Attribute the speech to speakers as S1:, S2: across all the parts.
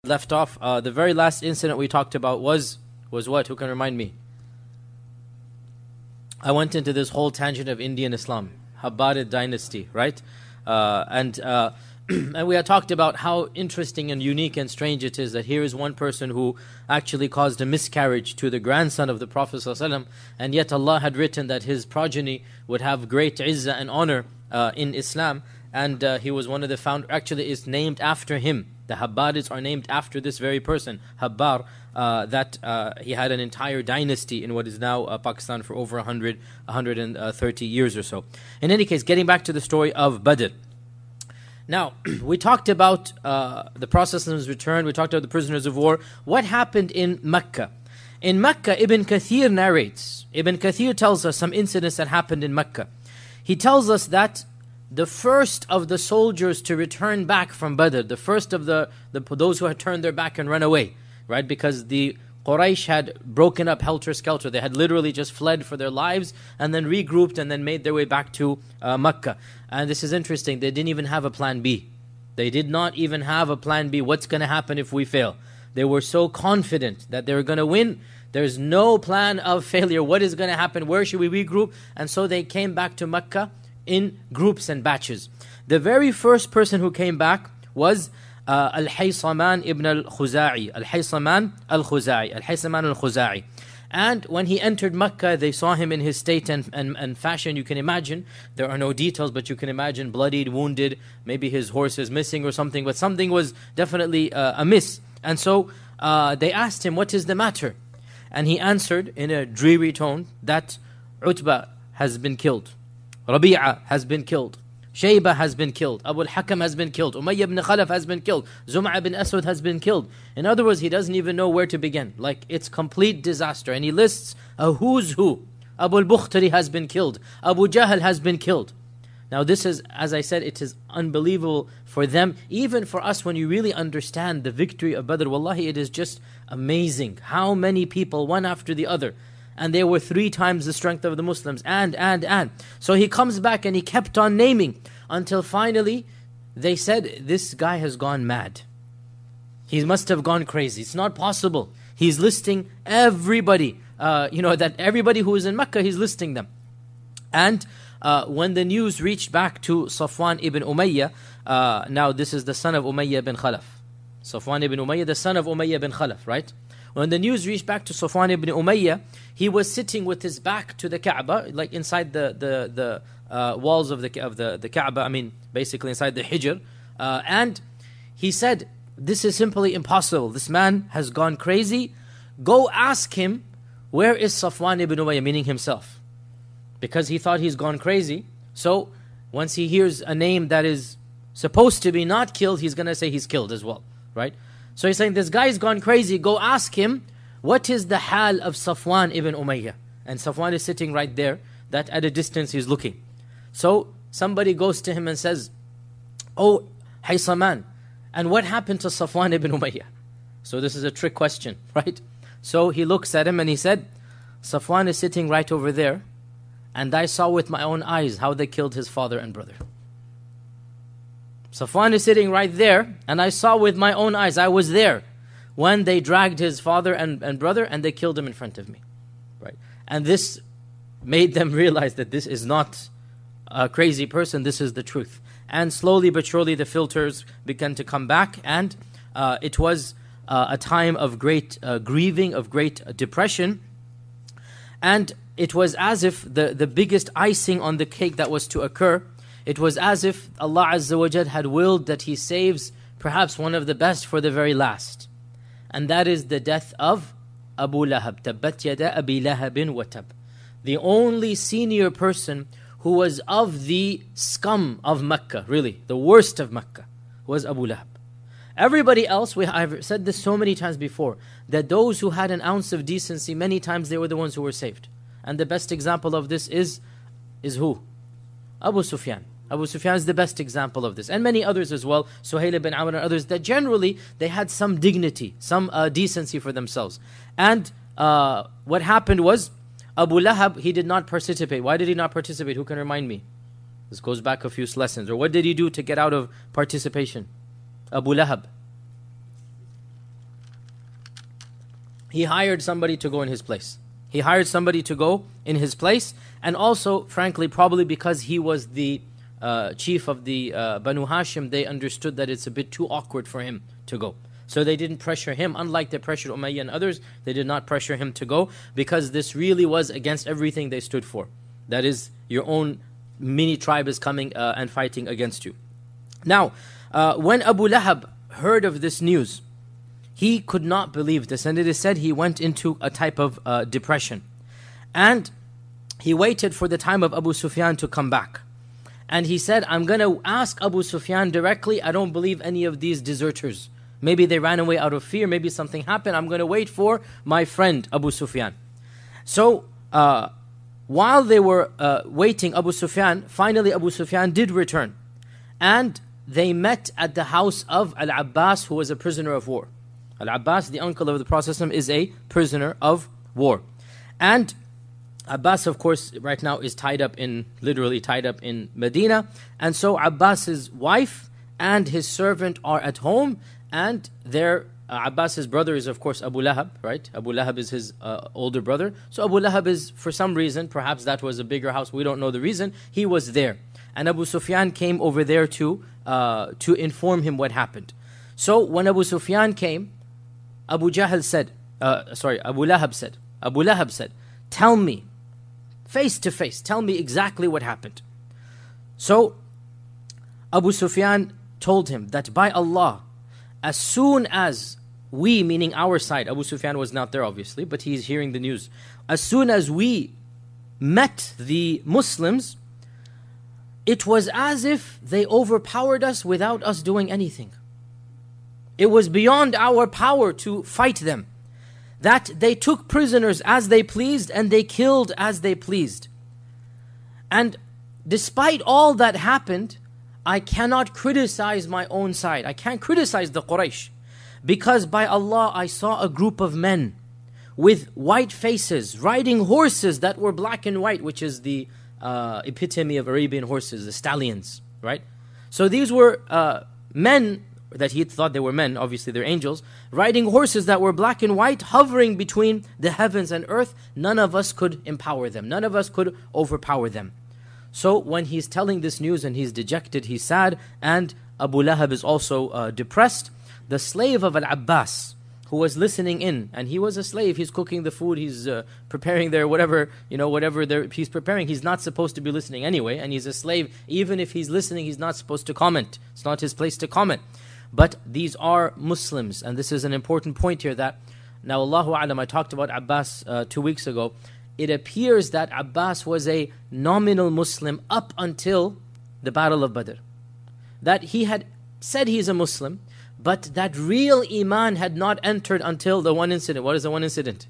S1: left off, the very last incident we talked about was what? Who can remind me? I went into this whole tangent of Indian Islam, Habbarid dynasty, right? And we had talked about how interesting and unique and strange it is that here is one person who actually caused a miscarriage to the grandson of the Prophet ﷺ, and yet Allah had written that his progeny would have great izzah and honor in Islam, and he was one of the founders. Actually, it's named after him. The Habbarids are named after this very person, Habbar, that he had an entire dynasty in what is now Pakistan for over 130 years or so. In any case, getting back to the story of Badr. Now, we talked about the Prophet ﷺ's return, we talked about the prisoners of war. What happened in Mecca? In Mecca, Ibn Kathir narrates, Ibn Kathir tells us some incidents that happened in Mecca. He tells us that the first of the soldiers to return back from Badr, the first of those who had turned their back and run away, right? Because the Quraysh had broken up helter-skelter. They had literally just fled for their lives and then regrouped and then made their way back to Mecca. And this is interesting. They didn't even have a plan B. They did not even have a plan B. What's going to happen if we fail? They were so confident that they were going to win. There's no plan of failure. What is going to happen? Where should we regroup? And so they came back to Mecca in groups and batches. The very first person who came back was Al-Haysaman ibn al-Khuza'i. Al-Haysaman al-Khuza'i. Al-Haysaman al-Khuza'i. And when he entered Mecca, they saw him in his state and fashion. You can imagine, there are no details, but you can imagine bloodied, wounded, maybe his horse is missing or something, but something was definitely amiss. And so they asked him, what is the matter? And he answered in a dreary tone that Utbah has been killed. Rabi'a has been killed. Shaybah has been killed. Abu al-Hakam has been killed. Umayyah ibn Khalaf has been killed. Zum'a ibn Aswad has been killed. In other words, he doesn't even know where to begin. Like, it's complete disaster. And he lists a who's who. Abu al-Bukhtari has been killed. Abu Jahl has been killed. Now this is, as I said, it is unbelievable for them. Even for us, when you really understand the victory of Badr, wallahi, it is just amazing. How many people, one after the other. And they were 3 times the strength of the Muslims, and. So he comes back and he kept on naming until finally they said, this guy has gone mad. He must have gone crazy. It's not possible. He's listing everybody, that everybody who is in Mecca, he's listing them. And when the news reached back to Safwan ibn Umayyah, now this is the son of Umayyah ibn Khalaf. Safwan ibn Umayyah, the son of Umayyah ibn Khalaf, right? When the news reached back to Safwan ibn Umayyah, he was sitting with his back to the Kaaba, like inside the walls of the Kaaba, I mean, basically inside the Hijr. And he said, this is simply impossible. This man has gone crazy. Go ask him, where is Safwan ibn Umayyah, meaning himself. Because he thought he's gone crazy. So once he hears a name that is supposed to be not killed, he's going to say he's killed as well, right? So he's saying, this guy's gone crazy. Go ask him, what is the hal of Safwan ibn Umayyah? And Safwan is sitting right there, that at a distance he's looking. So somebody goes to him and says, oh, Haysaman, and what happened to Safwan ibn Umayyah? So this is a trick question, right? So he looks at him and he said, Safwan is sitting right over there, and I saw with my own eyes how they killed his father and brother. Safwan is sitting right there, and I saw with my own eyes, I was there, when they dragged his father and brother, and they killed him in front of me. Right? And this made them realize that this is not a crazy person, this is the truth. And slowly but surely the filters began to come back, and it was a time of great grieving, of great depression. And it was as if the biggest icing on the cake that was to occur, it was as if Allah Azza wa Jal had willed that He saves perhaps one of the best for the very last. And that is the death of Abu Lahab. Tabbat yada Abi Lahabin wa tab. The only senior person who was of the scum of Mecca, really, the worst of Mecca, was Abu Lahab. Everybody else, I've said this so many times before, that those who had an ounce of decency, many times they were the ones who were saved. And the best example of this is who? Abu Sufyan. Abu Sufyan is the best example of this. And many others as well, Suhail ibn Amr and others, that generally they had some dignity, some decency for themselves. And what happened was, Abu Lahab, he did not participate. Why did he not participate? Who can remind me? This goes back a few lessons. Or what did he do to get out of participation? Abu Lahab. he hired somebody to go in his place. He hired somebody to go in his place, and also, frankly, probably because he was the chief of the Banu Hashim, they understood that it's a bit too awkward for him to go. So they didn't pressure him, unlike they pressured Umayyah and others. They did not pressure him to go, because this really was against everything they stood for. That is, your own mini tribe is coming and fighting against you. Now, when Abu Lahab heard of this news, he could not believe this, and it is said he went into a type of depression. And he waited for the time of Abu Sufyan to come back. And he said, I'm going to ask Abu Sufyan directly. I don't believe any of these deserters. Maybe they ran away out of fear. Maybe something happened. I'm going to wait for my friend Abu Sufyan. So, while they were waiting, Abu Sufyan, finally Abu Sufyan did return. And they met at the house of Al-Abbas, who was a prisoner of war. Al-Abbas, the uncle of the Prophet ﷺ, is a prisoner of war. And Abbas, of course, right now is literally tied up in Medina. And so Abbas's wife and his servant are at home, and Abbas's brother is, of course, Abu Lahab, right? Abu Lahab is his older brother. So Abu Lahab is, for some reason, perhaps that was a bigger house, we don't know the reason, he was there. And Abu Sufyan came over there to inform him what happened. So when Abu Sufyan came, Abu Lahab said, tell me, face to face, tell me exactly what happened. So Abu Sufyan told him that by Allah, as soon as we, meaning our side, Abu Sufyan was not there obviously, but he's hearing the news. As soon as we met the Muslims, it was as if they overpowered us without us doing anything. It was beyond our power to fight them. That they took prisoners as they pleased and they killed as they pleased. And despite all that happened, I cannot criticize my own side. I can't criticize the Quraysh, because by Allah I saw a group of men with white faces riding horses that were black and white, which is the epitome of Arabian horses, the stallions, right? So these were men that he thought they were men, obviously they're angels, riding horses that were black and white, hovering between the heavens and earth. None of us could empower them. None of us could overpower them. So when he's telling this news and he's dejected, he's sad, and Abu Lahab is also depressed, the slave of Al-Abbas, who was listening in, and he was a slave, he's cooking the food, he's preparing their whatever he's preparing, he's not supposed to be listening anyway, and he's a slave. Even if he's listening, he's not supposed to comment. It's not his place to comment. But these are Muslims, and this is an important point here that, now Allahu A'lam, I talked about Abbas 2 weeks ago. It appears that Abbas was a nominal Muslim up until the Battle of Badr. That he had said he's a Muslim, but that real Iman had not entered until the one incident. What is the one incident?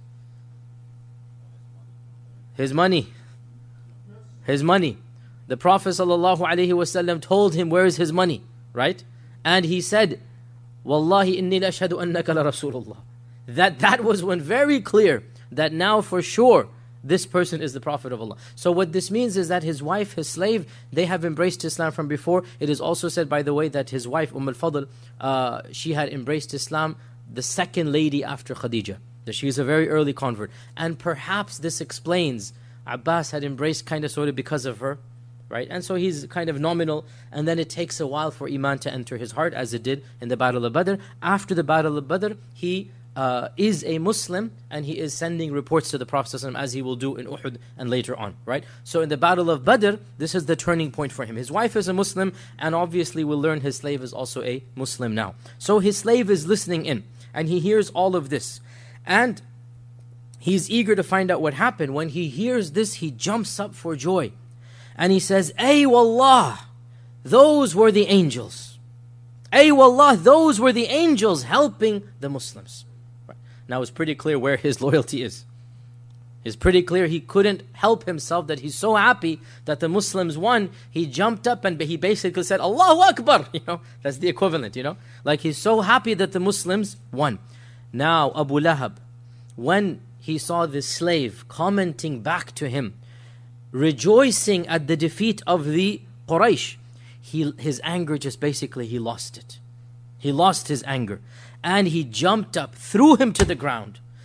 S1: His money. His money. The Prophet ﷺ told him, where is his money? Right? And he said, Wallahi inni la ashhadu annaka la Rasulullah. That was when very clear that now for sure this person is the Prophet of Allah. So what this means is that his wife, his slave, they have embraced Islam from before. It is also said, by the way, that his wife, al-Fadl, she had embraced Islam, the second lady after Khadija. That she is a very early convert. And perhaps this explains Abbas had embraced kind of sort of because of her. Right? And so he's kind of nominal, and then it takes a while for Iman to enter his heart, as it did in the Battle of Badr. After the Battle of Badr, he is a Muslim, and he is sending reports to the Prophet ﷺ, as he will do in Uhud and later on, right? So in the Battle of Badr, this is the turning point for him. His wife is a Muslim, and obviously we'll learn his slave is also a Muslim now. So his slave is listening in, and he hears all of this. And he's eager to find out what happened. When he hears this, he jumps up for joy. And he says, Ay wallah, those were the angels. Ay wallah, those were the angels helping the Muslims. Right. Now it's pretty clear where his loyalty is. It's pretty clear he couldn't help himself, that he's so happy that the Muslims won. He jumped up and he basically said, Allahu Akbar. That's the equivalent, Like he's so happy that the Muslims won. Now Abu Lahab, when he saw this slave commenting back to him, rejoicing at the defeat of the Quraysh, his anger just basically, he lost it. He lost his anger. And he jumped up, threw him to the ground,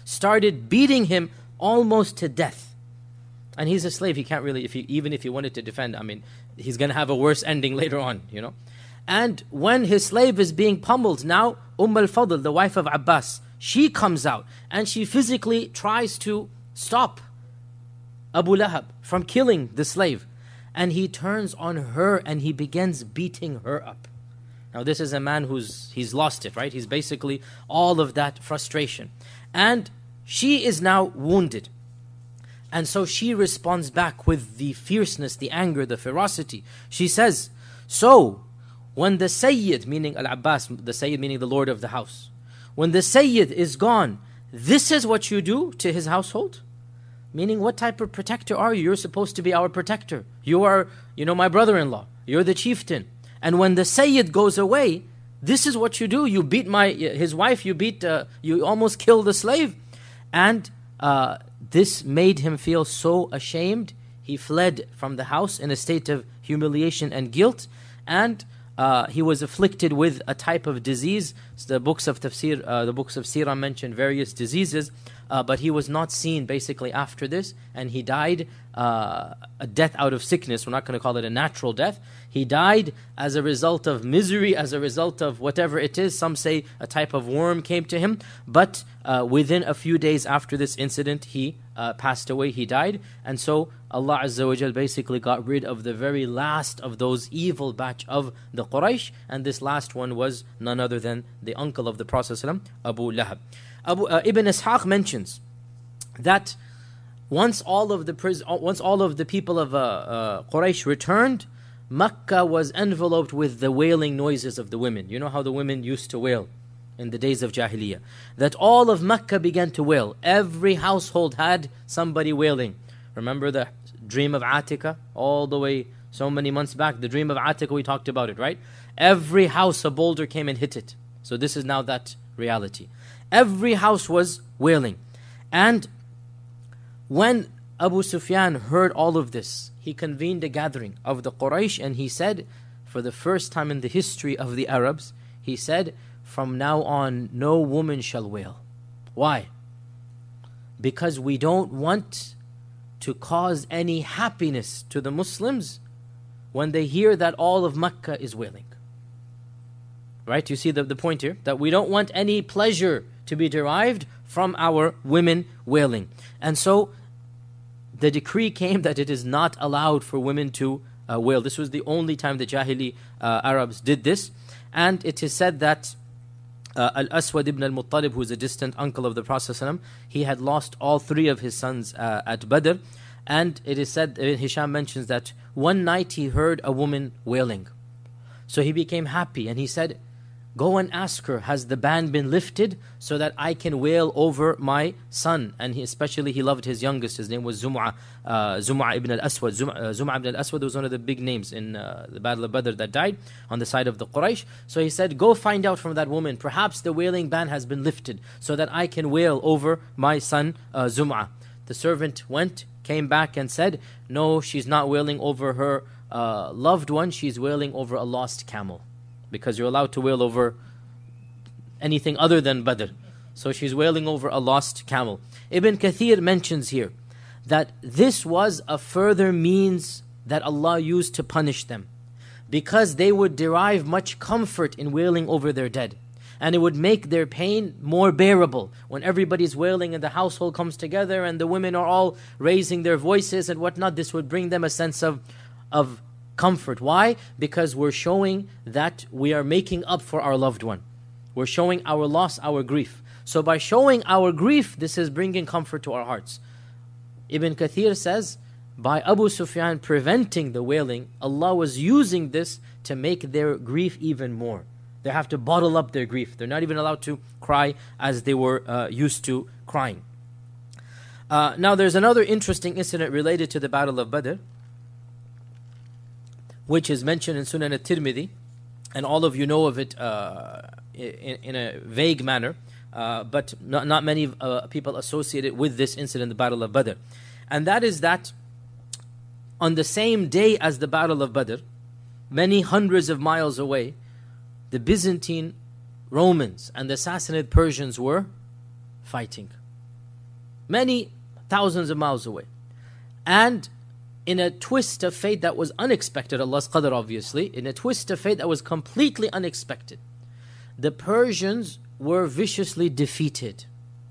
S1: started beating him almost to death. And he's a slave, he can't really, even if he wanted to defend, I mean, he's going to have a worse ending later on, you know. And when his slave is being pummeled, now al-Fadl, the wife of Abbas, she comes out and she physically tries to stop Abu Lahab from killing the slave. And he turns on her and he begins beating her up. Now this is a man he's lost it, right? He's basically all of that frustration. And she is now wounded. And so she responds back with the fierceness, the anger, the ferocity. She says, so when the Sayyid, meaning Al-Abbas, the Sayyid meaning the Lord of the house, when the Sayyid is gone, this is what you do to his household? Meaning, what type of protector are you? You're supposed to be our protector. You are, my brother-in-law. You're the chieftain. And when the Sayyid goes away, this is what you do. You beat his wife, you almost kill the slave. And this made him feel so ashamed. He fled from the house in a state of humiliation and guilt. And he was afflicted with a type of disease. So the books of tafsir, the books of seerah mention various diseases. But he was not seen basically after this, and he died a death out of sickness. We're not going to call it a natural death. He died as a result of misery, as a result of whatever it is. Some say a type of worm came to him, but within a few days after this incident, he passed away, he died. And so Allah Azza wa Jal basically got rid of the very last of those evil batch of the Quraysh, and this last one was none other than the uncle of the Prophet ﷺ, Abu Lahab. Ibn Ishaq mentions that once all of the people of Quraysh returned, Makkah was enveloped with the wailing noises of the women. You know how the women used to wail in the days of Jahiliyyah. That all of Makkah began to wail. Every household had somebody wailing. Remember the dream of Atika all the way so many months back? The dream of Atika, we talked about it, right? Every house a boulder came and hit it. So this is now that reality. Every house was wailing. And when Abu Sufyan heard all of this, he convened a gathering of the Quraysh and he said, for the first time in the history of the Arabs, he said, from now on, no woman shall wail. Why? Because we don't want to cause any happiness to the Muslims when they hear that all of Makkah is wailing. Right? You see the point here? That we don't want any pleasure to be derived from our women wailing. And so the decree came that it is not allowed for women to wail. This was the only time the Jahili Arabs did this. And it is said that Al-Aswad ibn al-Muttalib, who is a distant uncle of the Prophet ﷺ, he had lost all three of his sons at Badr. And it is said, Hisham mentions that one night he heard a woman wailing. So he became happy and he said, go and ask her, has the ban been lifted so that I can wail over my son? And he loved his youngest. His name was Zum'a ibn al-Aswad. Zum'a ibn al-Aswad was one of the big names in the Battle of Badr that died on the side of the Quraysh. So he said, go find out from that woman, perhaps the wailing ban has been lifted so that I can wail over my son Zum'a. The servant went, came back and said, no, she's not wailing over her loved one, she's wailing over a lost camel. Because you're allowed to wail over anything other than Badr. So she's wailing over a lost camel. Ibn Kathir mentions here that this was a further means that Allah used to punish them, because they would derive much comfort in wailing over their dead. And it would make their pain more bearable. When everybody's wailing and the household comes together and the women are all raising their voices and whatnot, this would bring them a sense of comfort. Why? Because we're showing that we are making up for our loved one. We're showing our loss, our grief. So by showing our grief, this is bringing comfort to our hearts. Ibn Kathir says, by Abu Sufyan preventing the wailing, Allah was using this to make their grief even more. They have to bottle up their grief. They're not even allowed to cry as they were used to crying. Now there's another interesting incident related to the Battle of Badr, which is mentioned in Sunan al-Tirmidhi, and all of you know of it in a vague manner, but not many people associate it with this incident, the Battle of Badr. And that is that on the same day as the Battle of Badr, many hundreds of miles away, the Byzantine Romans and the Sassanid Persians were fighting. many thousands of miles away. And in a twist of fate that was unexpected, Allah's qadr obviously, in a twist of fate that was completely unexpected, the Persians were viciously defeated.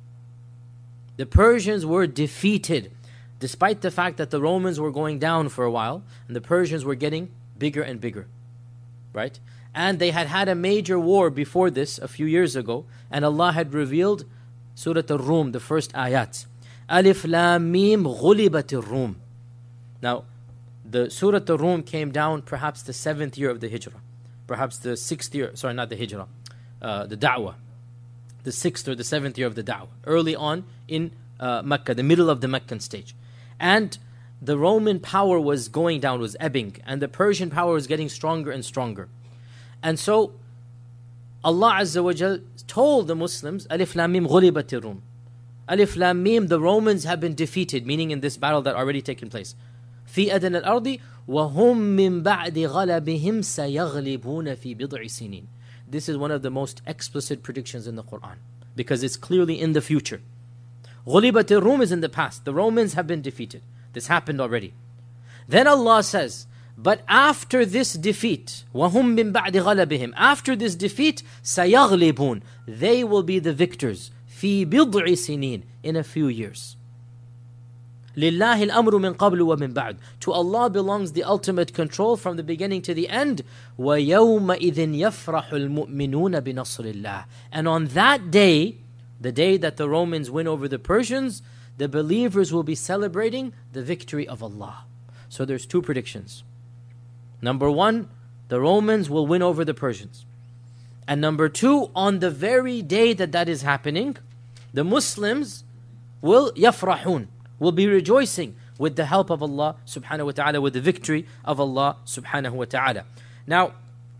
S1: The Persians were defeated, despite the fact that the Romans were going down for a while, and the Persians were getting bigger and bigger, right? And they had had a major war before this, a few years ago, and Allah had revealed Surah Al-Rum, the first ayat. Alif Lam Mim Ghulibat Al-Rum. Now, the Surah Al-Rum came down perhaps the 7th year of the Hijrah, perhaps the 6th year, sorry, not the Hijrah, the Da'wah, the 6th or the 7th year of the Da'wah, early on in Mecca, the middle of the Meccan stage. And the Roman power was going down, was ebbing, and the Persian power was getting stronger and stronger. And so Allah Azza wa Jal told the Muslims, Alif Lam Mim Ghulibat Rum. Alif Lam Mim, the Romans have been defeated, meaning in this battle that already taken place. في أدنى الأرض وهم من بعد غلبهم سيغلبون في بضع سنين. This is one of the most explicit predictions in the Quran, because it's clearly in the future. غُلِبَتِ الرُّومِ is in the past. The Romans have been defeated. This happened already. Then Allah says, but after this defeat, وَهُمْ مِنْ بَعْدِ غَلَبِهِمْ, after this defeat, سَيَغْلِبُونَ, they will be the victors. فِي بِضْعِ سِنِينَ, in a few years. لِلَّهِ الْأَمْرُ مِنْ قَبْلُ وَمِنْ بَعْدُ, to Allah belongs the ultimate control from the beginning to the end. وَيَوْمَئِذٍ يَفْرَحُ الْمُؤْمِنُونَ بِنَصْرِ اللَّهِ, and on that day, the day that the Romans win over the Persians, the believers will be celebrating the victory of Allah. So there's two predictions. Number one, the Romans will win over the Persians. And number two, on the very day that that is happening, the Muslims will yafrahun, will be rejoicing with the help of Allah subhanahu wa ta'ala, with the victory of Allah subhanahu wa ta'ala. Now,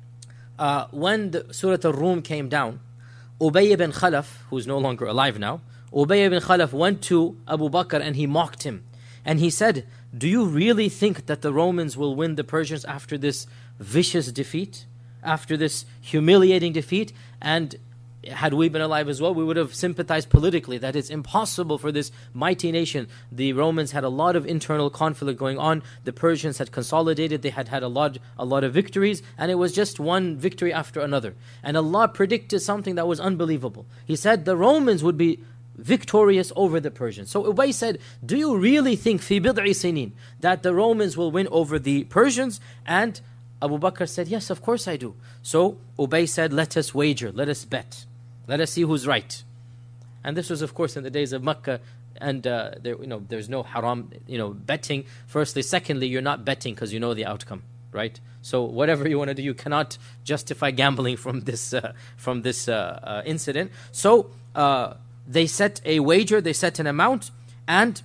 S1: when the Surah Al-Rum came down, Ubay ibn Khalaf, who's no longer alive now, Ubay ibn Khalaf went to Abu Bakr and he mocked him. And he said, do you really think that the Romans will win the Persians after this vicious defeat? After this humiliating defeat? And had we been alive as well, we would have sympathized politically that it's impossible for this mighty nation. The Romans had a lot of internal conflict going on. The Persians had consolidated. They had had a lot of victories, and it was just one victory after another. And Allah predicted something that was unbelievable. He said the Romans would be victorious over the Persians. So Ubay said, do you really think fi bid'i sinin that the Romans will win over the Persians? And Abu Bakr said, yes, of course I do. So Ubay said, let us wager, let us bet. Let us see who's right. And this was, of course, in the days of Mecca, and there's no haram, betting. Firstly, secondly, you're not betting because you know the outcome, right? So whatever you want to do, you cannot justify gambling from this incident. So they set a wager, they set an amount, and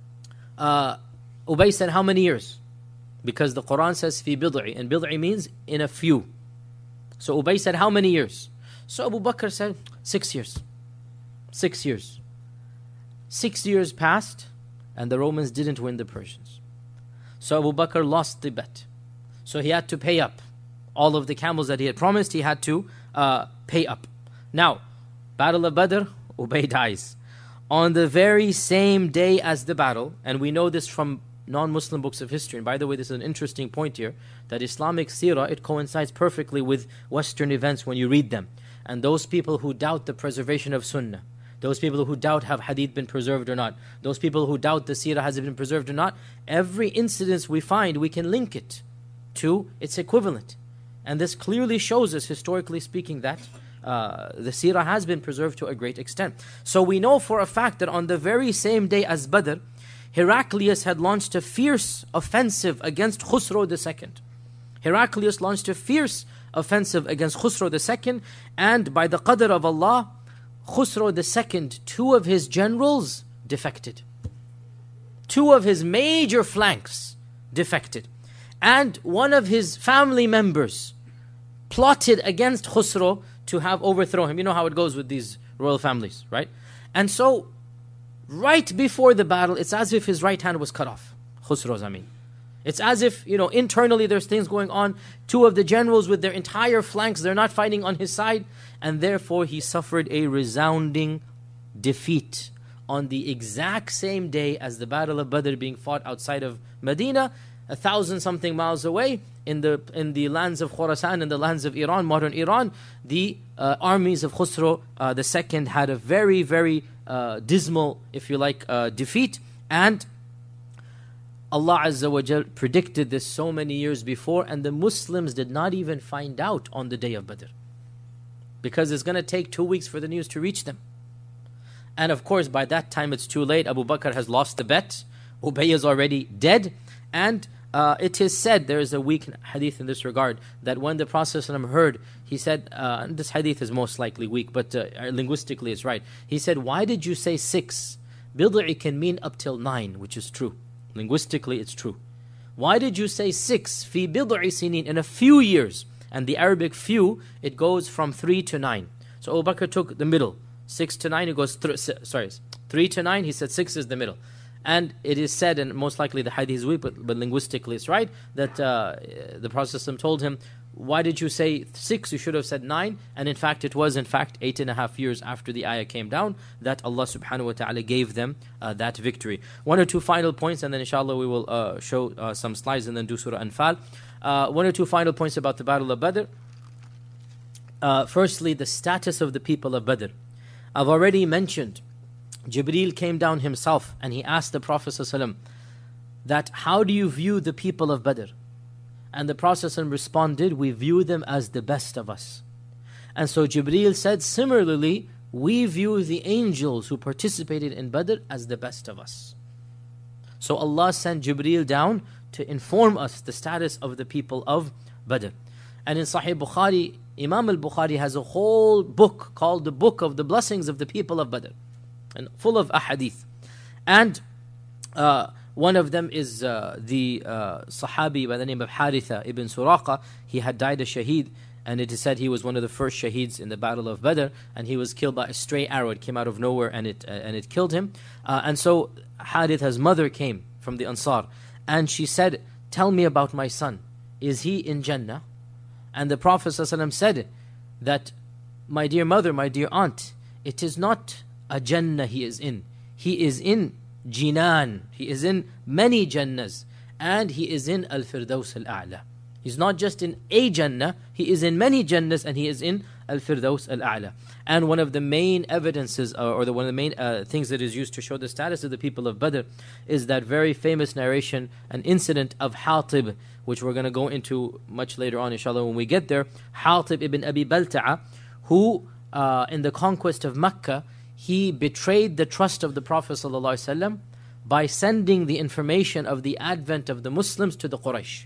S1: Ubay said, how many years? Because the Quran says fi bid'i, and bid'i means in a few. So Ubay said, how many years? So Abu Bakr said, 6 years. 6 years. 6 years passed, and the Romans didn't win the Persians. So Abu Bakr lost the bet. So he had to pay up. All of the camels that he had promised, he had to pay up. Now, Battle of Badr, Ubay dies. On the very same day as the battle, and we know this from non-Muslim books of history, and by the way, this is an interesting point here, that Islamic seerah, it coincides perfectly with Western events when you read them. And those people who doubt the preservation of Sunnah, those people who doubt have hadith been preserved or not, those people who doubt the seerah has it been preserved or not, every incident we find, we can link it to its equivalent. And this clearly shows us, historically speaking, that the seerah has been preserved to a great extent. So we know for a fact that on the very same day as Badr, Heraclius had launched a fierce offensive against Khusro II. Heraclius launched a fierce offensive against Khusro II, and by the qadr of Allah, Khusro II, 2 of his generals defected. 2 of his major flanks defected. And one of his family members plotted against Khusro to have overthrown him. You know how it goes with these royal families, right? And so, right before the battle, it's as if his right hand was cut off. Khusro's, It's as if, internally there's things going on. 2 of the generals with their entire flanks, they're not fighting on his side. And therefore he suffered a resounding defeat on the exact same day as the Battle of Badr being fought outside of Medina, 1,000 something miles away, in the lands of Khorasan, in the lands of Iran, modern Iran, the armies of Khusro II had a very, very dismal, if you like, defeat. And Allah Azza wa Jal predicted this so many years before, and the Muslims did not even find out on the day of Badr, because it's going to take 2 weeks for the news to reach them. And of course, by that time it's too late. Abu Bakr has lost the bet. Ubay is already dead. And it is said, there is a weak hadith in this regard, that when the Prophet ﷺ heard, he said, and this hadith is most likely weak, but linguistically it's right. He said, why did you say 6? Bid'i can mean up till 9, which is true. Linguistically it's true. Why did you say 6? Fi bid'i sinin, in a few years. And the Arabic few, it goes from 3 to 9. So Abu Bakr took the middle. 6 to 9, it goes 3 to 9, he said 6 is the middle. And it is said, and most likely the hadith is weak, but linguistically it's right, that the Prophet ﷺ told him, why did you say 6? You should have said 9. And in fact, it was 8.5 years after the ayah came down that Allah subhanahu wa ta'ala gave them that victory. 1 or 2 final points, and then inshallah we will show some slides and then do Surah Anfal. 1 or 2 final points about the Battle of Badr. Firstly, the status of the people of Badr. I've already mentioned, Jibreel came down himself and he asked the Prophet ﷺ that, how do you view the people of Badr? And the Prophet ﷺ responded, we view them as the best of us. And so Jibreel said, similarly, we view the angels who participated in Badr as the best of us. So Allah sent Jibreel down to inform us the status of the people of Badr. And in Sahih Bukhari, Imam al-Bukhari has a whole book called the Book of the Blessings of the People of Badr, and full of ahadith. And one of them is the Sahabi by the name of Haritha ibn Suraqa. He had died a shaheed, and it is said he was one of the first shaheeds in the Battle of Badr, and he was killed by a stray arrow. It came out of nowhere and it killed him. And so Haritha's mother came from the Ansar, and she said, tell me about my son. Is he in Jannah? And the Prophet ﷺ said that, my dear mother, my dear aunt, it is not a Jannah he is in. He is in Jinan. He is in many Jannahs. And he is in Al-Firdaus Al-A'la. He's not just in a Jannah, he is in many Jannahs, and he is in Al-Firdaus Al-A'la. And one of the main evidences, one of the main things that is used to show the status of the people of Badr, is that very famous narration, an incident of Hatib, which we're going to go into much later on, inshallah, when we get there. Hatib ibn Abi Balta'a, who in the conquest of Mecca, he betrayed the trust of the Prophet ﷺ by sending the information of the advent of the Muslims to the Quraysh.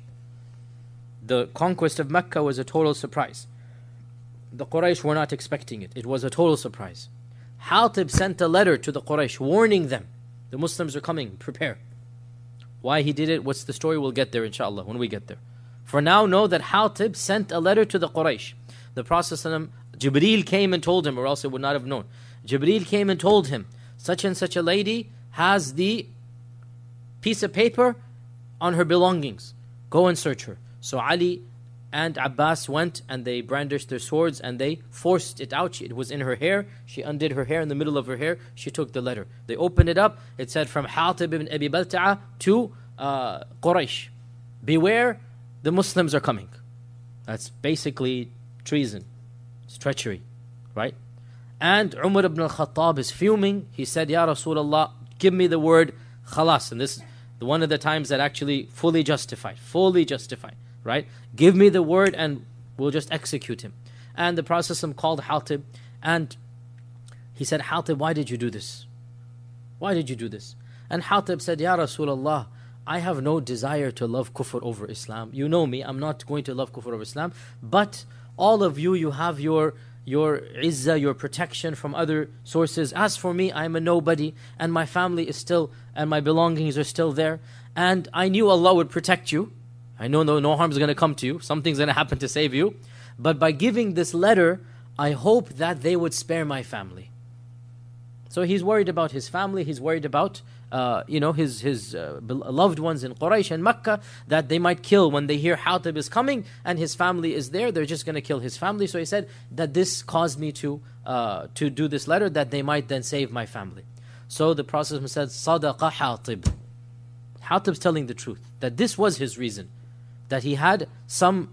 S1: The conquest of Mecca was a total surprise. The Quraysh were not expecting it. It was a total surprise. Hatib sent a letter to the Quraysh warning them, the Muslims are coming, prepare. Why he did it, what's the story? We'll get there inshallah when we get there. For now, know that Hatib sent a letter to the Quraysh. The Prophet ﷺ, Jibreel came and told him, or else it would not have known. Jibreel came and told him, such and such a lady has the piece of paper on her belongings. Go and search her. So Ali and Abbas went and they brandished their swords and they forced it out. It was in her hair. She undid her hair. In the middle of her hair, she took the letter. They opened it up. It said, from Hatib ibn Abi Balta'a to Quraysh, beware, the Muslims are coming. That's basically treason. It's treachery, right? And Umar ibn al-Khattab is fuming. He said, Ya Rasulullah, give me the word khalas. And this is one of the times that actually fully justified, right? Give me the word and we'll just execute him. And the Prophet called Hatib and he said, Hatib, why did you do this? Why did you do this? And Hatib said, Ya Rasulullah, I have no desire to love kufr over Islam. You know me, I'm not going to love kufr over Islam. But all of you, you have your izzah, your protection from other sources. As for me, I'm a nobody, and my family is still, and my belongings are still there. And I knew Allah would protect you. I know no harm is going to come to you. Something's going to happen to save you. But by giving this letter, I hope that they would spare my family. So he's worried about his family. He's worried about his loved ones in Quraysh and Mecca, that they might kill when they hear Hatib is coming and his family is there. They're just going to kill his family. So he said that this caused me to do this letter, that they might then save my family. So the Prophet said, Sadaqa Hatib. Hatib's telling the truth, that this was his reason. That he had some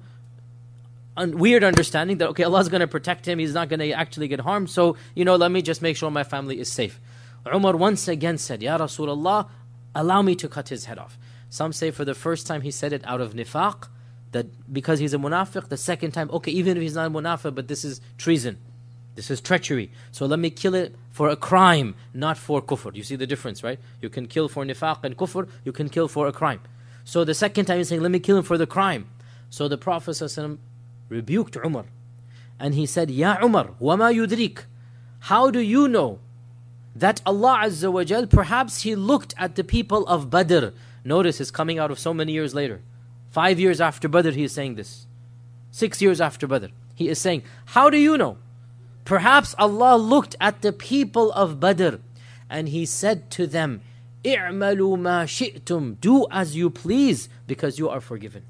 S1: weird understanding that, okay, Allah's going to protect him, he's not going to actually get harmed, so, let me just make sure my family is safe. Umar once again said, Ya Rasulullah, allow me to cut his head off. Some say for the first time he said it out of nifaq, that because he's a munafiq. The second time, okay, even if he's not a munafiq, but this is treason. This is treachery. So let me kill it for a crime, not for kufr. You see the difference, right? You can kill for nifaq and kufr, you can kill for a crime. So the second time he's saying, let me kill him for the crime. So the Prophet ﷺ rebuked Umar. And he said, Ya Umar, wama yudrik. How do you know that Allah Azza wa Jal, perhaps he looked at the people of Badr. Notice it's coming out of so many years later. 5 years after Badr he is saying this. 6 years after Badr. He is saying, how do you know? Perhaps Allah looked at the people of Badr and He said to them, "I'malu ma shi'tum." Do as you please because you are forgiven.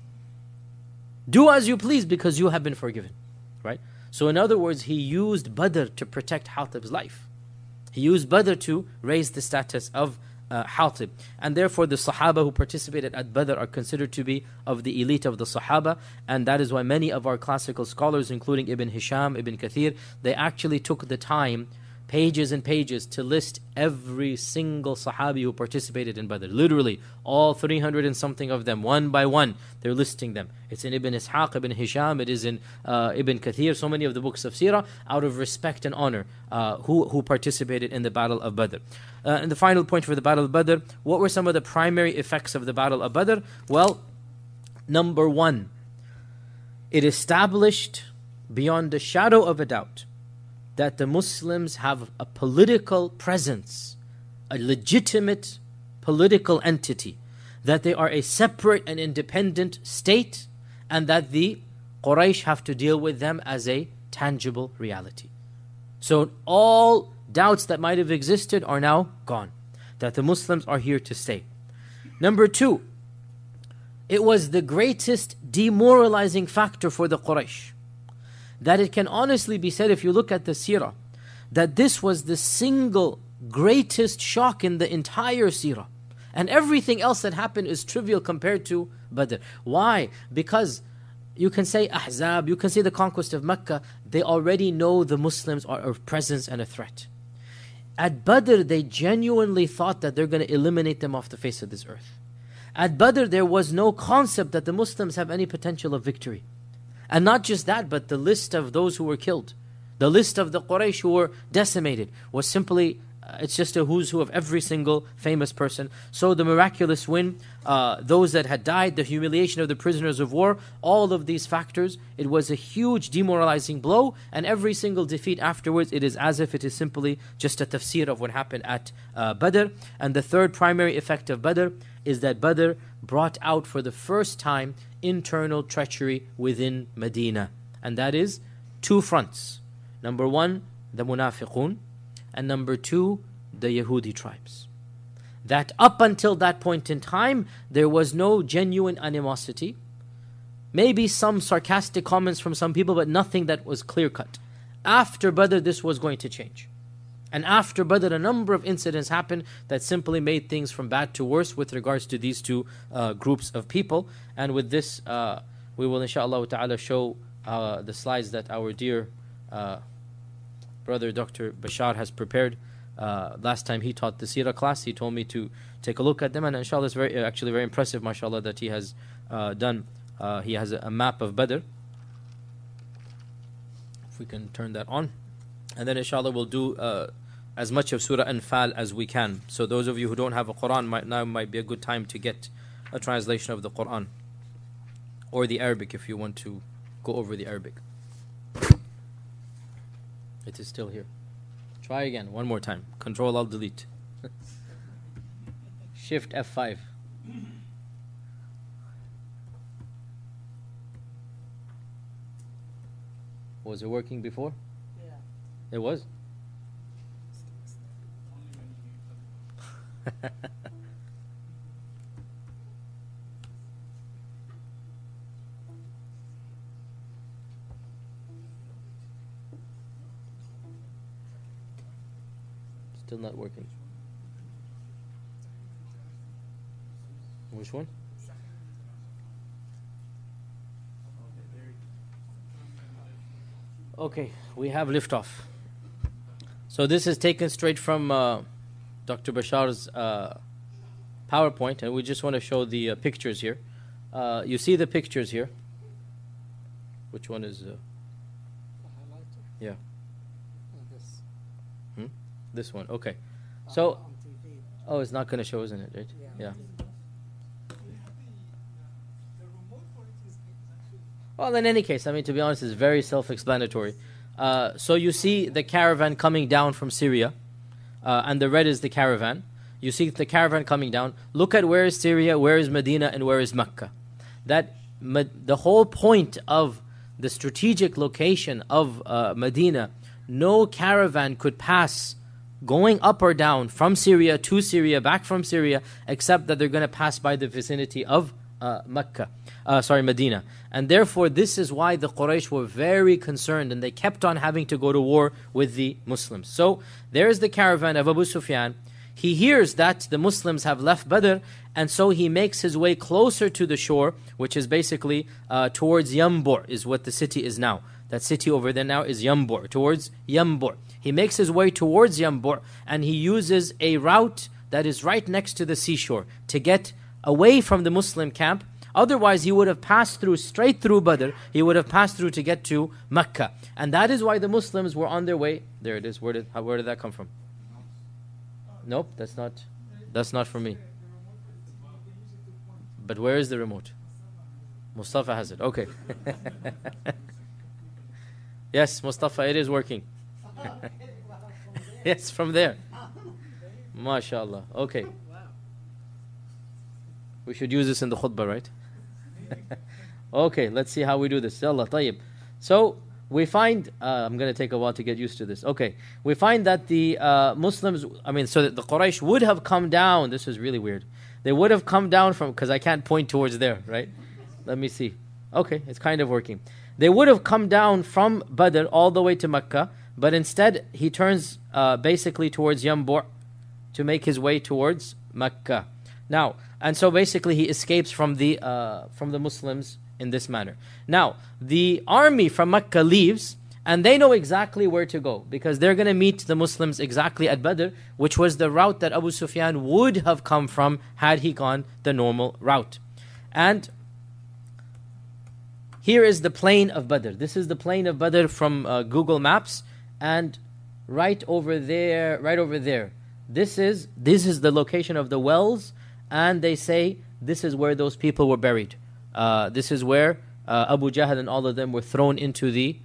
S1: Do as you please because you have been forgiven. Right? So in other words, He used Badr to protect Hatib's life. He used Badr to raise the status of Hatib. And therefore the Sahaba who participated at Badr are considered to be of the elite of the Sahaba. And that is why many of our classical scholars, including Ibn Hisham, Ibn Kathir, they actually took the time, pages and pages, to list every single Sahabi who participated in Badr. Literally, all 300 and something of them, one by one, they're listing them. It's in Ibn Ishaq, Ibn Hisham, it is in Ibn Kathir, so many of the books of Seerah, out of respect and honor, who participated in the Battle of Badr. And the final point for the Battle of Badr, what were some of the primary effects of the Battle of Badr? Well, number one, it established beyond a shadow of a doubt that the Muslims have a political presence, a legitimate political entity, that they are a separate and independent state, and that the Quraysh have to deal with them as a tangible reality. So all doubts that might have existed are now gone, that the Muslims are here to stay. Number two, it was the greatest demoralizing factor for the Quraysh. That it can honestly be said, if you look at the seerah, that this was the single greatest shock in the entire seerah. And everything else that happened is trivial compared to Badr. Why? Because you can say Ahzab, you can say the conquest of Mecca, they already know the Muslims are a presence and a threat. At Badr, they genuinely thought that they're going to eliminate them off the face of this earth. At Badr, there was no concept that the Muslims have any potential of victory. And not just that, but the list of those who were killed, the list of the Quraysh who were decimated was simply, it's just a who's who of every single famous person. So the miraculous win, those that had died, the humiliation of the prisoners of war, all of these factors, it was a huge demoralizing blow, and every single defeat afterwards, it is as if it is simply just a tafsir of what happened at Badr. And the third primary effect of Badr is that Badr brought out for the first time internal treachery within Medina. And that is two fronts. Number one, the Munafiqun, and number two, the Yahudi tribes. That up until that point in time, there was no genuine animosity. Maybe some sarcastic comments from some people, but nothing that was clear-cut. After Badr, this was going to change. And after Badr, a number of incidents happened that simply made things from bad to worse with regards to these two groups of people. And with this, we will inshaAllah ta'ala show the slides that our dear brother Dr. Bashar has prepared. Last time he taught the Seerah class, he told me to take a look at them, and inshallah it's actually very impressive, mashallah, that he has done. He has a map of Badr. If we can turn that on. And then inshallah we'll do as much of Surah Anfal as we can. So those of you who don't have a Quran, now might be a good time to get a translation of the Quran. Or the Arabic if you want to go over the Arabic. It is still here. Try again, one more time. Control Alt Delete. Shift F5. Was it working before? Yeah. It was? Still not working. Which one? Okay, we have liftoff. So this is taken straight from Dr. Bashar's PowerPoint, and we just want to show the pictures here. You see the pictures here. Which one is? Yeah.
S2: This.
S1: This one. Okay. So, oh, it's not going to show, isn't it? Right? Yeah. Well, in any case, I mean, to be honest, it's very self-explanatory. So you see the caravan coming down from Syria, and the red is the caravan. You see the caravan coming down. Look at where is Syria, where is Medina, and where is Mecca. The whole point of the strategic location of Medina, no caravan could pass going up or down from Syria to Syria, back from Syria, except that they're going to pass by the vicinity of Medina. And therefore, this is why the Quraysh were very concerned, and they kept on having to go to war with the Muslims. So, there's the caravan of Abu Sufyan. He hears that the Muslims have left Badr, and so he makes his way closer to the shore, which is basically towards Yambur, is what the city is now. That city over there now is Yambur, towards Yambur. He makes his way towards Yambur, and he uses a route that is right next to the seashore to get away from the Muslim camp. Otherwise, he would have passed through, straight through Badr. He would have passed through to get to Mecca. And that is why the Muslims were on their way. There it is. Where did that come from? Nope, that's not for me. But where is the remote? Mustafa has it. Okay. Yes, Mustafa, it is working. Yes, from there. MashaAllah. Okay. We should use this in the khutbah, right? Okay, let's see how we do this. Yallah, tayyib. So, we find, I'm going to take a while to get used to this. Okay, we find that the Muslims, so that the Quraysh would have come down. This is really weird. They would have come down from, because I can't point towards there, right? Let me see. Okay, it's kind of working. They would have come down from Badr all the way to Mecca, but instead he turns basically towards Yambur to make his way towards Mecca. Now, and so basically he escapes from the Muslims in this manner. Now, the army from Mecca leaves, and they know exactly where to go, because they're going to meet the Muslims exactly at Badr, which was the route that Abu Sufyan would have come from had he gone the normal route. And here is the plain of Badr. This is the plain of Badr from Google Maps, and right over there, this is the location of the wells, and they say this is where those people were buried. This is where Abu Jahl and all of them were thrown into the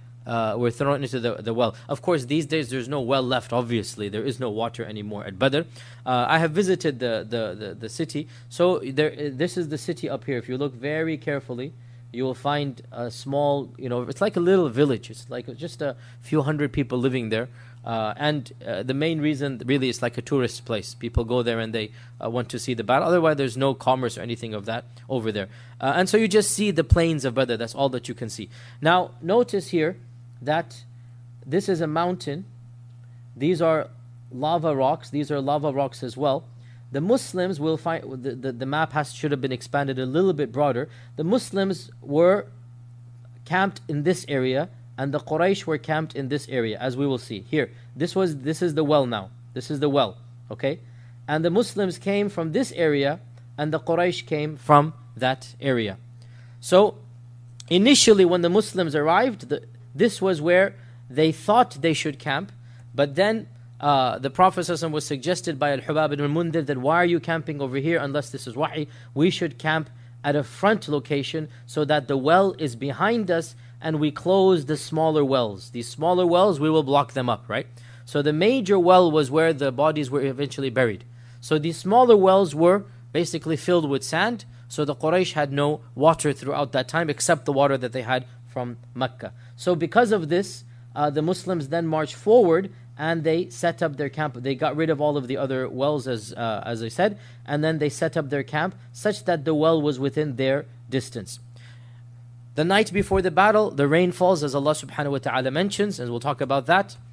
S1: well. Of course, these days there's no well left. Obviously, there is no water anymore at Badr. I have visited the city. So this is the city up here. If you look very carefully, you will find a small, it's like a little village. It's like just a few hundred people living there. And the main reason really is like a tourist place. People go there and they want to see the battle. Otherwise, there's no commerce or anything of that over there. And so you just see the plains of Badr. That's all that you can see. Now, notice here that this is a mountain. These are lava rocks. These are lava rocks as well. The Muslims will find, the map should have been expanded a little bit broader. The Muslims were camped in this area, and the Quraysh were camped in this area, as we will see. Here, this is the well now. This is the well, okay? And the Muslims came from this area, and the Quraysh came from that area. So, initially when the Muslims arrived, this was where they thought they should camp, but then the Prophet ﷺ was suggested by Al-Hubab ibn al-Mundhir that why are you camping over here unless this is wahi? We should camp at a front location so that the well is behind us and we close the smaller wells. These smaller wells, we will block them up, right? So the major well was where the bodies were eventually buried. So these smaller wells were basically filled with sand, so the Quraysh had no water throughout that time except the water that they had from Mecca. So because of this, the Muslims then marched forward and they set up their camp. They got rid of all of the other wells, as I said, and then they set up their camp such that the well was within their distance. The night before the battle, the rain falls, as Allah subhanahu wa ta'ala mentions, and we'll talk about that.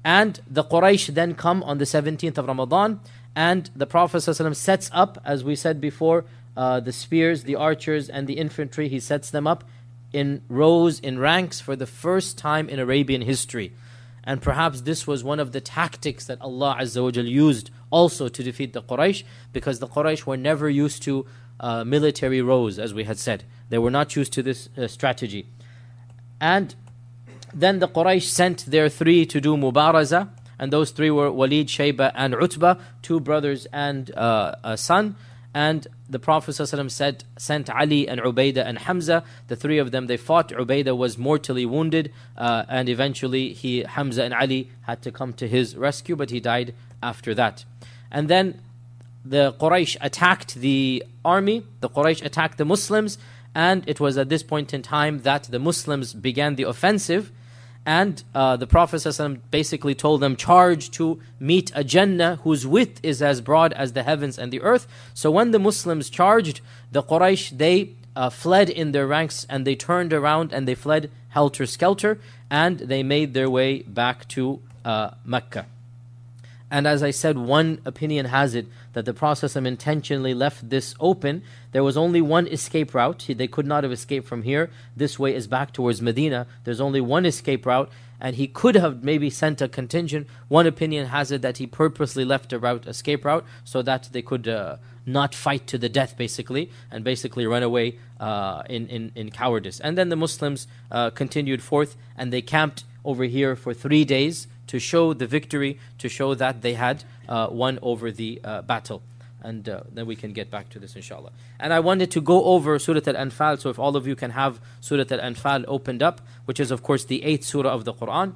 S1: And the Quraysh then come on the 17th of Ramadan, and the Prophet ﷺ sets up, as we said before, the spears, the archers, and the infantry. He sets them up in rows, in ranks, for the first time in Arabian history. And perhaps this was one of the tactics that Allah Azza wa Jal used also to defeat the Quraysh, because the Quraysh were never used to military rows, as we had said. They were not used to this strategy. And then the Quraysh sent their three to do Mubaraza, and those three were Walid, Shayba, and Utbah, two brothers and a son. And the Prophet ﷺ sent Ali and Ubaidah and Hamza. The three of them, they fought. Ubaidah was mortally wounded, and eventually Hamza and Ali had to come to his rescue, but he died after that. And then the Quraysh attacked the army, the Quraysh attacked the Muslims, and it was at this point in time that the Muslims began the offensive. And the Prophet ﷺ basically told them, charge to meet a Jannah whose width is as broad as the heavens and the earth. So when the Muslims charged, the Quraysh, they fled in their ranks, and they turned around and they fled helter-skelter, and they made their way back to Mecca. And as I said, one opinion has it that the Prophet ﷺ intentionally left this open. There was only one escape route. They could not have escaped from here. This way is back towards Medina. There's only one escape route, and he could have maybe sent a contingent. One opinion has it that he purposely left a escape route, so that they could not fight to the death, basically, and basically run away in cowardice. And then the Muslims continued forth, and they camped over here for 3 days, to show the victory, to show that they had won over the battle. And then we can get back to this, inshallah. And I wanted to go over Surah Al-Anfal, so if all of you can have Surah Al-Anfal opened up, which is of course the 8th surah of the Quran.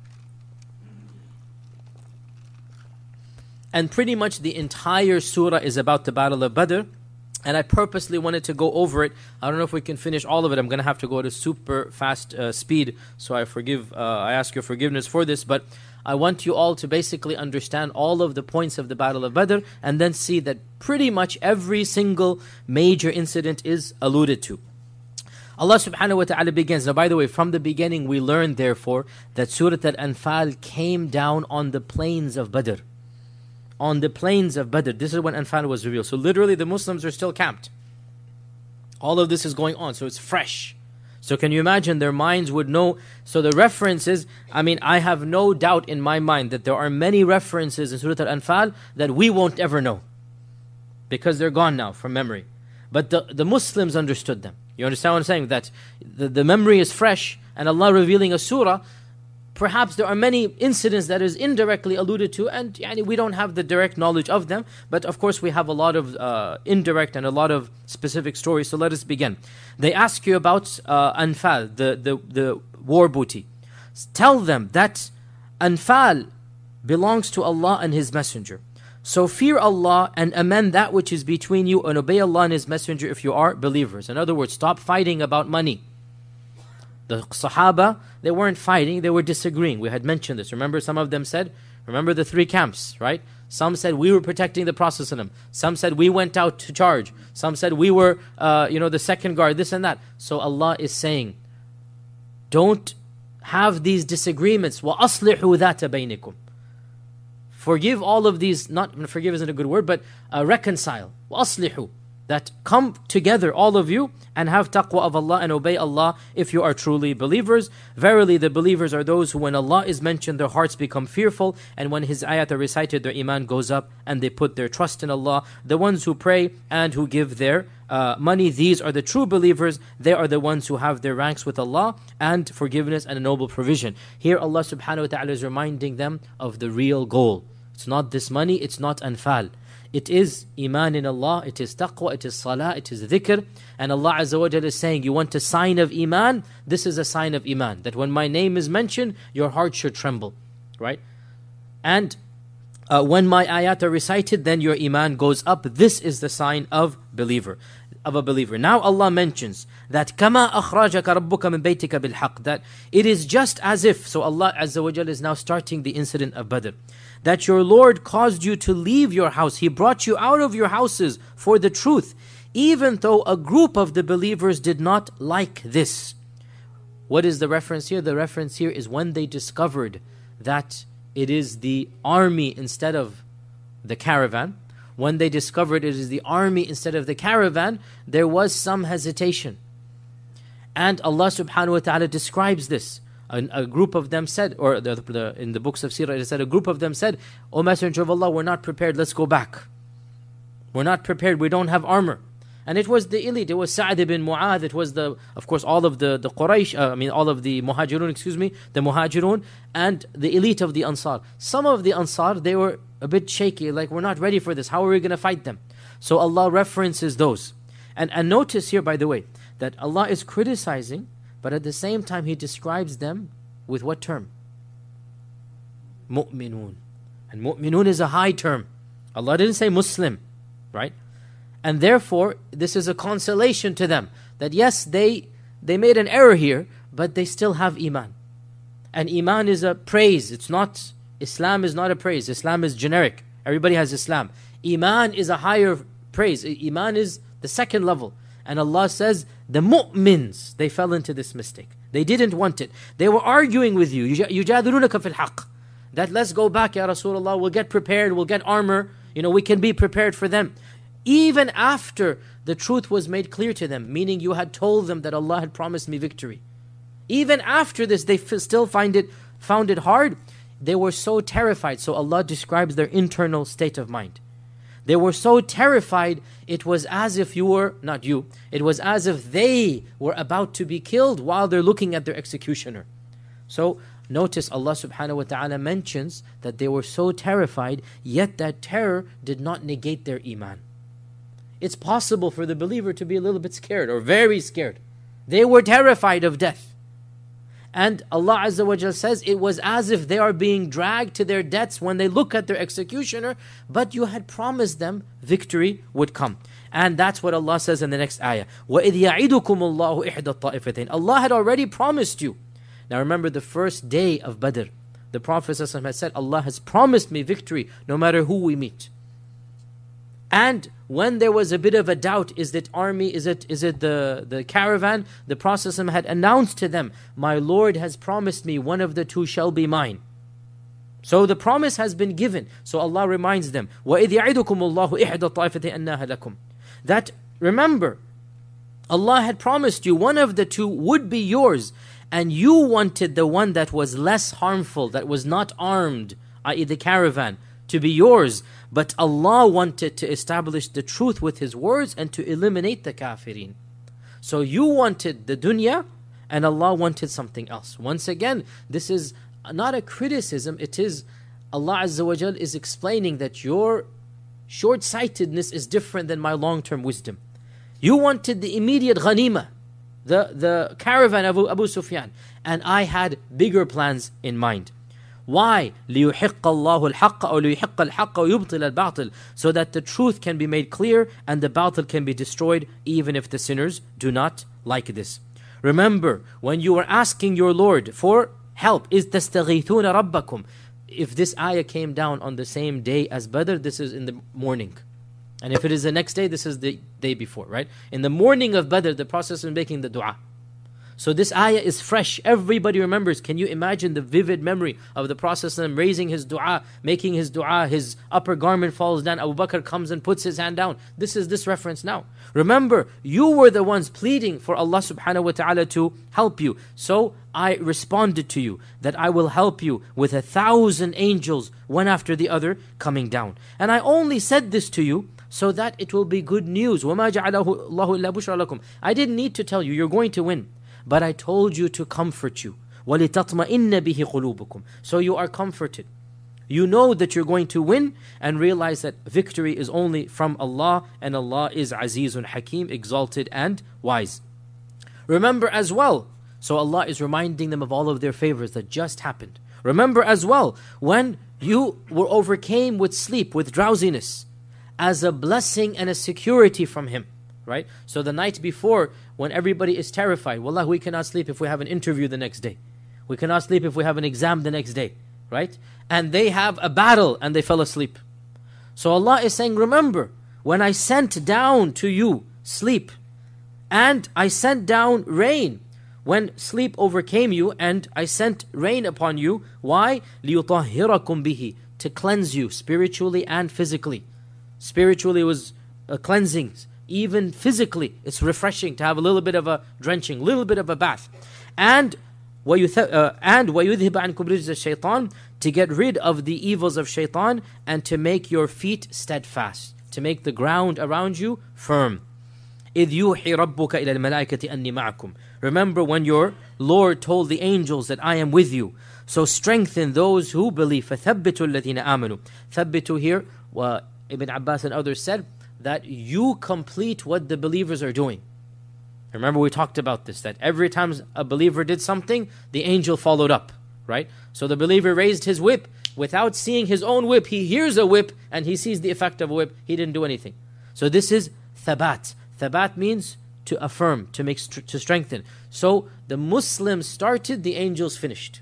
S1: And pretty much the entire surah is about the Battle of Badr. And I purposely wanted to go over it. I don't know if we can finish all of it. I'm going to have to go at a super fast speed. So I ask your forgiveness for this. But I want you all to basically understand all of the points of the Battle of Badr, and then see that pretty much every single major incident is alluded to. Allah subhanahu wa ta'ala begins. Now, by the way, from the beginning we learned, therefore, that Surah Al-Anfal came down on the plains of Badr. On the plains of Badr. This is when Anfal was revealed. So literally the Muslims are still camped. All of this is going on, so it's fresh. So can you imagine, their minds would know. So the references, I have no doubt in my mind that there are many references in Surah Al-Anfal that we won't ever know, because they're gone now from memory. But the Muslims understood them. You understand what I'm saying? That the memory is fresh, and Allah revealing a surah, perhaps there are many incidents that is indirectly alluded to, and we don't have the direct knowledge of them, but of course we have a lot of indirect and a lot of specific stories. So let us begin. They ask you about Anfal, the war booty. Tell them that Anfal belongs to Allah and His Messenger. So fear Allah and amend that which is between you, and obey Allah and His Messenger if you are believers. In other words, stop fighting about money. The Sahaba, they weren't fighting, they were disagreeing. We had mentioned this. Remember, some of them said, remember the three camps, right? Some said we were protecting the Prophet ﷺ. Some said we went out to charge. Some said we were, the second guard, this and that. So Allah is saying, don't have these disagreements. وَأَصْلِحُوا ذَاتَ بَيْنِكُمْ. Forgive all of these, not forgive isn't a good word, but reconcile. وَأَصْلِحُوا. That come together, all of you, and have taqwa of Allah and obey Allah if you are truly believers. Verily the believers are those who, when Allah is mentioned, their hearts become fearful, and when His ayat are recited, their iman goes up and they put their trust in Allah. The ones who pray and who give their money, these are the true believers. They are the ones who have their ranks with Allah and forgiveness and a noble provision. Here Allah subhanahu wa ta'ala is reminding them of the real goal. It's not this money, it's not Anfal. It is iman in Allah, it is taqwa, it is salah, it is dhikr. And Allah Azza wa Jalla is saying, you want a sign of iman? This is a sign of iman. That when my name is mentioned, your heart should tremble. Right? And when my ayat are recited, then your iman goes up. This is the sign of a believer. Now Allah mentions that كَمَا أَخْرَجَكَ رَبُّكَ مِنْ بَيْتِكَ بِالْحَقِّ. That it is just as if, so Allah Azza wa Jalla is now starting the incident of Badr, that your Lord caused you to leave your house. He brought you out of your houses for the truth, even though a group of the believers did not like this. What is the reference here? The reference here is when they discovered that it is the army instead of the caravan. When they discovered it is the army instead of the caravan, there was some hesitation. And Allah subhanahu wa ta'ala describes this. A group of them said, or in the books of Sirah it said, a group of them said, O Messenger of Allah, we're not prepared, let's go back. We're not prepared, we don't have armor. And it was the elite, it was Sa'd ibn Mu'adh, it was of course all of the Quraysh, all of the Muhajirun, the Muhajirun, and the elite of the Ansar. Some of the Ansar, they were a bit shaky, like we're not ready for this, how are we going to fight them? So Allah references those. And notice here, by the way, that Allah is criticizing, but at the same time He describes them with what term? Mu'minun. And mu'minun is a high term. Allah didn't say Muslim, right? And therefore, this is a consolation to them, that yes, they made an error here, but they still have Iman. And Iman is a praise, it's not, Islam is not a praise, Islam is generic. Everybody has Islam. Iman is a higher praise, Iman is the second level. And Allah says, the mu'mins, they fell into this mistake. They didn't want it. They were arguing with you. يُجَادِلُونَكَ فِي الْحَقِّ. That let's go back, Ya Rasulullah, we'll get prepared, we'll get armor, we can be prepared for them. Even after the truth was made clear to them, meaning you had told them that Allah had promised me victory. Even after this, they still found it hard. They were so terrified. So Allah describes their internal state of mind. They were so terrified, it was as if it was as if they were about to be killed while they're looking at their executioner. So notice Allah subhanahu wa ta'ala mentions that they were so terrified, yet that terror did not negate their iman. It's possible for the believer to be a little bit scared or very scared. They were terrified of death. And Allah Azza wa Jal says, it was as if they are being dragged to their deaths when they look at their executioner, but you had promised them victory would come. And that's what Allah says in the next ayah. وَإِذْ يَعِدُكُمُ اللَّهُ إِحْدَى الطَّائِفَتَيْنِ. Allah had already promised you. Now remember the first day of Badr, the Prophet ﷺ had said, Allah has promised me victory no matter who we meet. And when there was a bit of a doubt, is it army, is it the caravan? The Prophet ﷺ had announced to them, my Lord has promised me one of the two shall be mine. So the promise has been given. So Allah reminds them, وَإِذْ يَعِدُكُمُ اللَّهُ إِحْدَى الطَّائِفَتَيْنِ أَنَّهَا لَكُمْ. That, remember, Allah had promised you one of the two would be yours, and you wanted the one that was less harmful, that was not armed, i.e. the caravan, to be yours. But Allah wanted to establish the truth with His words and to eliminate the kafirin. So you wanted the dunya and Allah wanted something else. Once again, this is not a criticism, it is Allah Azza wa Jal is explaining that your short-sightedness is different than my long-term wisdom. You wanted the immediate ghanima, the caravan of Abu Sufyan, and I had bigger plans in mind. Why? لِيُحِقَّ اللَّهُ الْحَقَّ أو لِيُحِقَّ الْحَقَّ وَيُبْطِلَ الْبَاطِلِ. So that the truth can be made clear and the batil can be destroyed, even if the sinners do not like this. Remember, when you were asking your Lord for help, إِذْ تَسْتَغِيثُونَ رَبَّكُمْ. If this ayah came down on the same day as Badr, this is in the morning. And if it is the next day, this is the day before, right? In the morning of Badr, the Prophet is making the dua. So this ayah is fresh. Everybody remembers. Can you imagine the vivid memory of the Prophet raising his dua, making his dua, his upper garment falls down, Abu Bakr comes and puts his hand down. This is this reference now. Remember, you were the ones pleading for Allah subhanahu wa ta'ala to help you. So I responded to you that I will help you with 1,000 angels, one after the other, coming down. And I only said this to you so that it will be good news. وَمَا جَعَلَهُ اللَّهُ إِلَّا بُشْرَى لَكُمْ. I didn't need to tell you, you're going to win. But I told you to comfort you. وَلِتَطْمَئِنَّ بِهِ قُلُوبُكُمْ. So you are comforted. You know that you're going to win and realize that victory is only from Allah, and Allah is Azizun Hakim, exalted and wise. Remember as well, so Allah is reminding them of all of their favors that just happened. Remember as well, when you were overcame with sleep, with drowsiness, as a blessing and a security from Him. Right? So the night before, when everybody is terrified, wallah, we cannot sleep if we have an interview the next day. We cannot sleep if we have an exam the next day. Right? And they have a battle and they fell asleep. So Allah is saying, remember, when I sent down to you sleep, and I sent down rain, when sleep overcame you and I sent rain upon you. Why? لِيُطَهِّرَكُمْ بِهِ, to cleanse you spiritually and physically. Spiritually it was a cleansing. Even physically, it's refreshing to have a little bit of a drenching, a little bit of a bath. And وَيُذْهِبَ عَنْكُمْ رِجْزَ الشَّيْطَانِ, to get rid of the evils of shaitan and to make your feet steadfast, to make the ground around you firm. إِذْ يُوحِي رَبُّكَ إِلَى الْمَلَائِكَةِ أَنِّي مَعَكُمْ. Remember when your Lord told the angels that I am with you. So strengthen those who believe. فَثَبِّتُوا الَّذِينَ آمَنُوا. ثَبِّتُوا here, Ibn Abbas and others said that you complete what the believers are doing. Remember we talked about this, that every time a believer did something, the angel followed up, right? So the believer raised his whip. Without seeing his own whip, he hears a whip and he sees the effect of a whip. He didn't do anything. So this is thabat. Thabat means to affirm, to strengthen. So the Muslims started, the angels finished.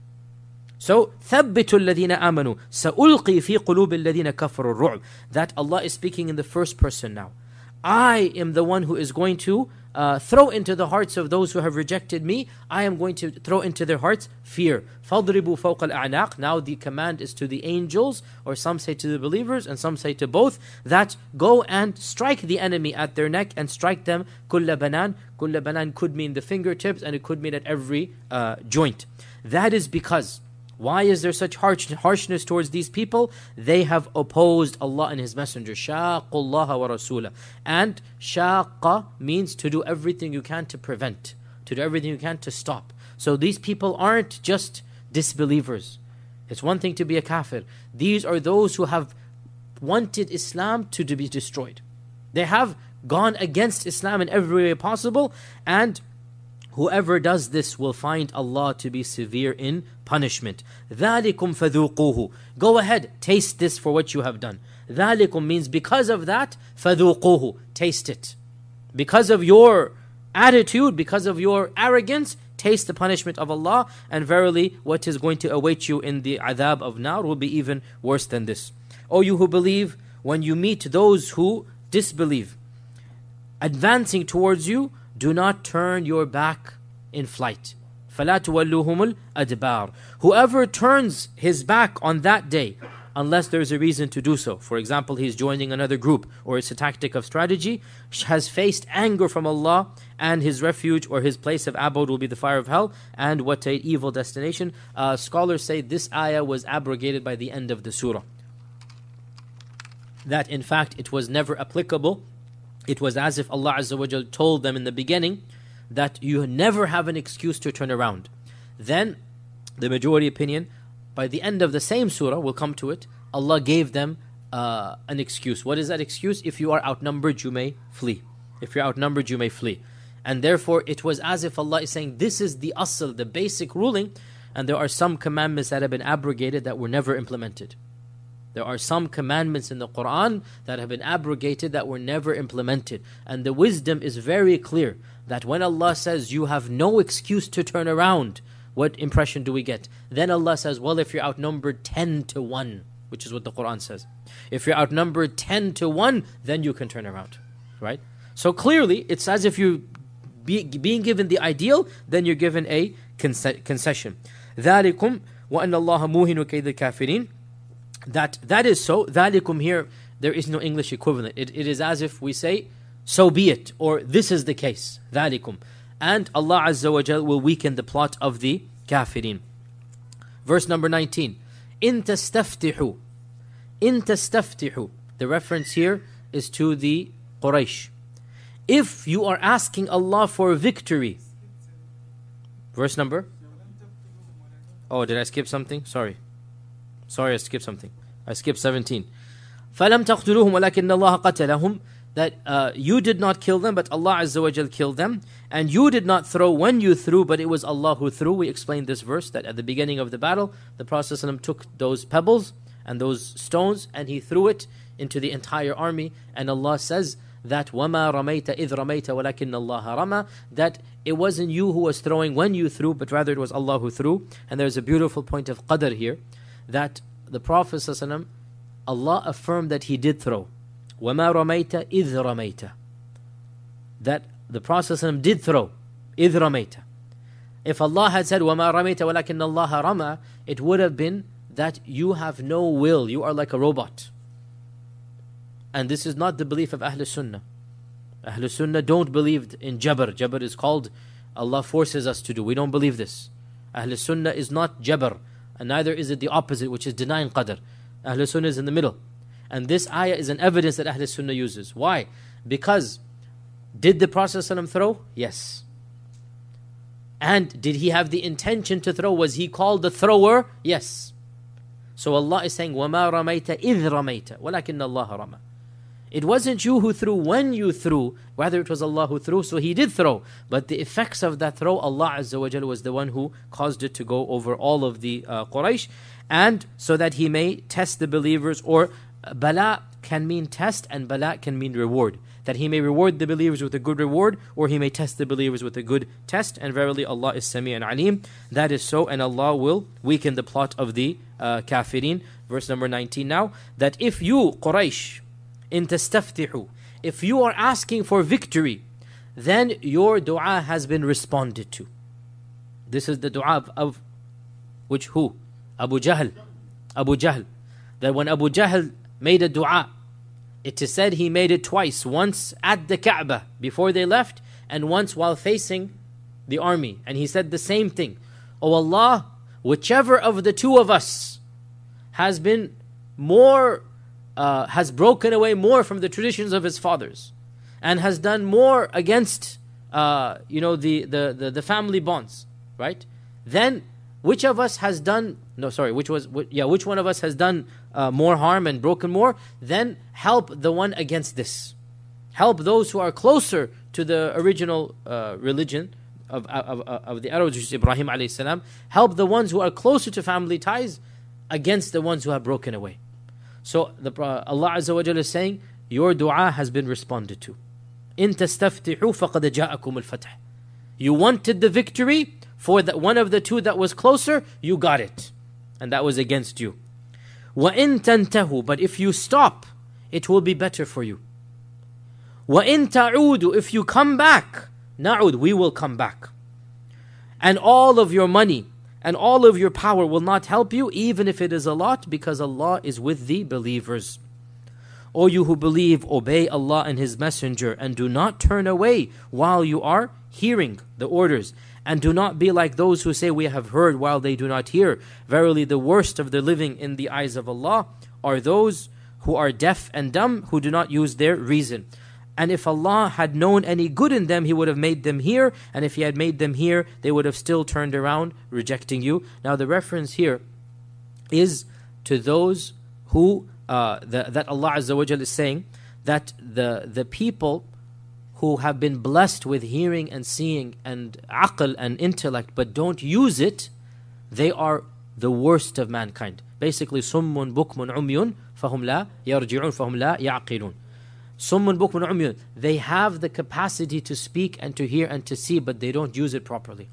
S1: So ثَبِّتُوا الَّذِينَ آمَنُوا سَأُلْقِي فِي قُلُوبِ الَّذِينَ كَفَرُوا الرُّعْبِ. That Allah is speaking in the first person now. I am the one who is going to throw into the hearts of those who have rejected me. I am going to throw into their hearts fear. فَاضْرِبُوا فَوْقَ الْأَعْنَاقِ. Now the command is to the angels, or some say to the believers and some say to both, that go and strike the enemy at their neck and strike them. كُلَّ بَنَانٍ. كُلَّ بَنَانٍ could mean the fingertips and it could mean at every joint. That is because, why is there such harshness towards these people? They have opposed Allah and His Messenger. شَاقُ اللَّهَ وَرَسُولَهُ. And شَاقَ means to do everything you can to prevent, to do everything you can to stop. So these people aren't just disbelievers. It's one thing to be a kafir. These are those who have wanted Islam to be destroyed. They have gone against Islam in every way possible, and whoever does this will find Allah to be severe in punishment. ذَلِكُمْ فَذُوقُوهُ. Go ahead, taste this for what you have done. ذَلِكُمْ means because of that, فَذُوقُوهُ. Taste it. Because of your attitude, because of your arrogance, taste the punishment of Allah, and verily what is going to await you in the adhab of nar will be even worse than this. O you who believe, when you meet those who disbelieve, advancing towards you, do not turn your back in flight. فَلَا تُوَلُّوهُمُ الْأَدْبَارِ. Whoever turns his back on that day, unless there is a reason to do so, for example, he's joining another group, or it's a tactic of strategy, has faced anger from Allah, and his refuge or his place of abode will be the fire of hell, and what an evil destination. Scholars say this ayah was abrogated by the end of the surah. That in fact it was never applicable. It was as if Allah Azza wa Jal told them in the beginning that you never have an excuse to turn around. Then, the majority opinion, by the end of the same surah, we'll come to it, Allah gave them an excuse. What is that excuse? If you are outnumbered, you may flee. If you're outnumbered, you may flee. And therefore, it was as if Allah is saying, this is the asl, the basic ruling, and there are some commandments that have been abrogated that were never implemented. There are some commandments in the Quran that have been abrogated that were never implemented. And the wisdom is very clear that when Allah says you have no excuse to turn around, what impression do we get? Then Allah says, well, if you're outnumbered 10 to 1, which is what the Quran says. If you're outnumbered 10 to 1, then you can turn around, right? So clearly, it's as if you're being given the ideal, then you're given a concession. ذَلِكُمْ وَأَنَّ اللَّهَ مُوهِنُ كَيْدِ الْكَافِرِينَ. That is so. ذَلِكُمْ here, there is no English equivalent. It is as if we say, so be it, or this is the case. ذَلِكُمْ. And Allah Azza wa Jal will weaken the plot of the kafirin. Verse number 19. إِن تَسْتَفْتِحُوا. إِن تَسْتَفْتِحُوا. The reference here is to the Quraysh. If you are asking Allah for victory. Verse number? Oh, did I skip something? Sorry, I skipped something. I skipped 17. فَلَمْ تَقْتُلُوهُمْ وَلَكِنَّ اللَّهَ قَتَلَهُمْ. That you did not kill them, but Allah Azza wa Jal killed them. And you did not throw when you threw, but it was Allah who threw. We explained this verse, that at the beginning of the battle, the Prophet ﷺ took those pebbles and those stones, and he threw it into the entire army. And Allah says that وَمَا رَمَيْتَ إِذْ رَمَيْتَ وَلَكِنَّ اللَّهَ رَمَى. That it wasn't you who was throwing when you threw, but rather it was Allah who threw. And there's a beautiful point of qadr here, that the Prophet ﷺ, Allah affirmed that he did throw. وَمَا رَمَيْتَ إِذْ رَمَيْتَ. That the Prophet ﷺ did throw. إِذْ رَمَيْتَ. If Allah had said, وَمَا رَمَيْتَ وَلَكِنَّ اللَّهَ رَمَى, it would have been that you have no will, you are like a robot. And this is not the belief of Ahlul Sunnah. Ahlul Sunnah don't believe in Jabr. Jabr is called, Allah forces us to do. We don't believe this. Ahlul Sunnah is not Jabr, and neither is it the opposite, which is denying Qadr. Ahlul Sunnah is in the middle. And this ayah is an evidence that Ahlul Sunnah uses. Why? Because did the Prophet ﷺ throw? Yes. And did he have the intention to throw? Was he called the thrower? Yes. So Allah is saying, وَمَا رَمَيْتَ إِذْ رَمَيْتَ وَلَكِنَّ اللَّهَ رَمَى. It wasn't you who threw when you threw, rather it was Allah who threw, so He did throw. But the effects of that throw, Allah Azza wa Jalla was the one who caused it to go over all of the Quraysh, and so that He may test the believers, or bala can mean test and bala can mean reward. That He may reward the believers with a good reward, or He may test the believers with a good test. And verily Allah is Sami and Alim. That is so, and Allah will weaken the plot of the kafirin. Verse number 19 now, that if you, Quraysh, in tastaftihu, if you are asking for victory, then your dua has been responded to. This is the dua of which who? Abu Jahl. Abu Jahl. That when Abu Jahl made a dua, it is said he made it twice. Once at the Kaaba before they left, and once while facing the army. And he said the same thing. O Allah, whichever of the two of us has been more has broken away more from the traditions of his fathers, and has done more against the family bonds, right? Then which of us has done which one of us has done more harm and broken more? Then help the one against this. Help those who are closer to the original religion of the Arabs, which is Ibrahim alayhi salam. Help the ones who are closer to family ties against the ones who have broken away. So Allah Azza wa Jalla is saying, your dua has been responded to. إِن تَسْتَفْتِحُوا فَقَدْ جَاءَكُمُ الْفَتْحِ. You wanted the victory for that one of the two that was closer, you got it. And that was against you. وَإِن تَنْتَهُوا, but if you stop, it will be better for you. وَإِن تَعُودُوا, if you come back, نَعُود, we will come back. And all of your money and all of your power will not help you, even if it is a lot, because Allah is with the believers. O you who believe, obey Allah and His Messenger, and do not turn away while you are hearing the orders. And do not be like those who say, we have heard, while they do not hear. Verily the worst of the living in the eyes of Allah are those who are deaf and dumb, who do not use their reason. And if Allah had known any good in them, He would have made them hear. And if He had made them hear, they would have still turned around, rejecting you. Now the reference here is to those who, that Allah Azza wa Jalla is saying, that the people who have been blessed with hearing and seeing and aql and intellect, but don't use it, they are the worst of mankind. Basically, summun bukmun umyun, fahum la yarji'un, fahum la ya'qilun. Summun bukmun umyun, they have the capacity to speak and to hear and to see, but they don't use it properly.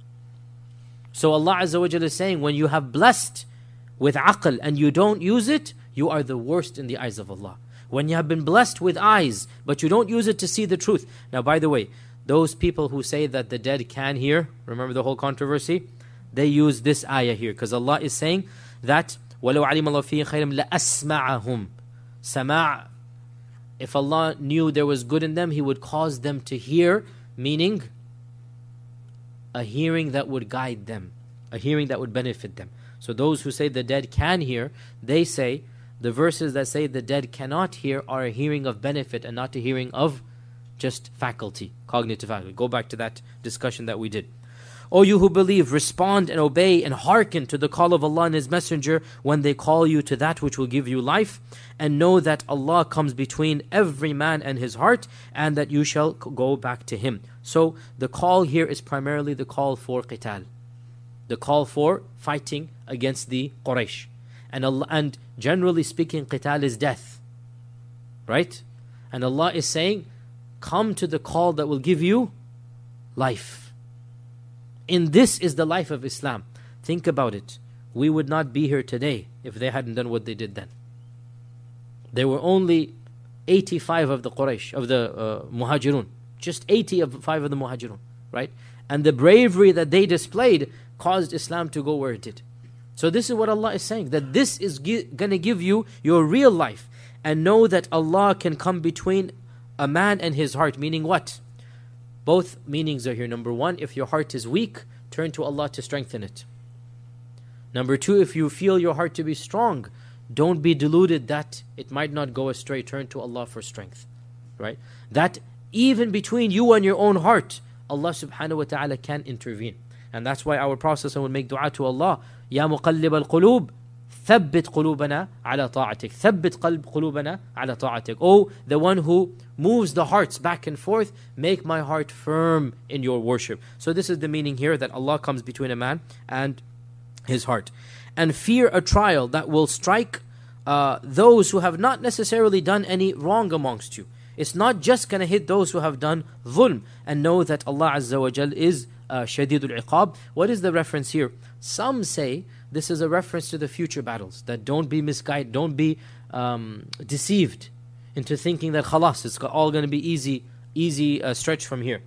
S1: So Allah Azza wa Jalla is saying, when you have blessed with aql and you don't use it, you are the worst in the eyes of Allah. When you have been blessed with eyes, but you don't use it to see the truth. Now by the way, those people who say that the dead can hear, remember the whole controversy? They use this ayah here, because Allah is saying that وَلَوْ عَلِمَ اللَّهُ فِيهِمْ خَيْرًا لَأَسْمَعَهُمْ. Sama'. If Allah knew there was good in them, He would cause them to hear, meaning a hearing that would guide them, a hearing that would benefit them. So those who say the dead can hear, they say the verses that say the dead cannot hear are a hearing of benefit and not a hearing of just faculty, cognitive faculty. Go back to that discussion that we did. O you who believe, respond and obey and hearken to the call of Allah and His Messenger when they call you to that which will give you life, and know that Allah comes between every man and his heart, and that you shall go back to Him. So the call here is primarily the call for qital, the call for fighting against the Quraysh. And generally speaking, qital is death, right? And Allah is saying, come to the call that will give you life. In this is the life of Islam. Think about it. We would not be here today if they hadn't done what they did then. There were only 85 of the Quraysh, of the Muhajirun. Just 85 of the Muhajirun, right? And the bravery that they displayed caused Islam to go where it did. So this is what Allah is saying, that this is going to give you your real life. And know that Allah can come between a man and his heart. Meaning what? Both meanings are here. Number one, if your heart is weak, turn to Allah to strengthen it. Number two, if you feel your heart to be strong, don't be deluded that it might not go astray. Turn to Allah for strength. Right? That even between you and your own heart, Allah subhanahu wa ta'ala can intervene. And that's why our Prophet would make dua to Allah, Ya muqallib al-qulub, thabbit qulubana ala ta'atik. Thabbit qulubana ala ta'atik. Oh, the one who moves the hearts back and forth, make my heart firm in your worship. So this is the meaning here, that Allah comes between a man and his heart. And fear a trial that will strike those who have not necessarily done any wrong amongst you. It's not just going to hit those who have done dhulm. And know that Allah Azza wa Jal is Shadidul Iqab. What is the reference here? Some say this is a reference to the future battles. That don't be misguided, don't be deceived into thinking that khalas, it's all going to be easy stretch from here.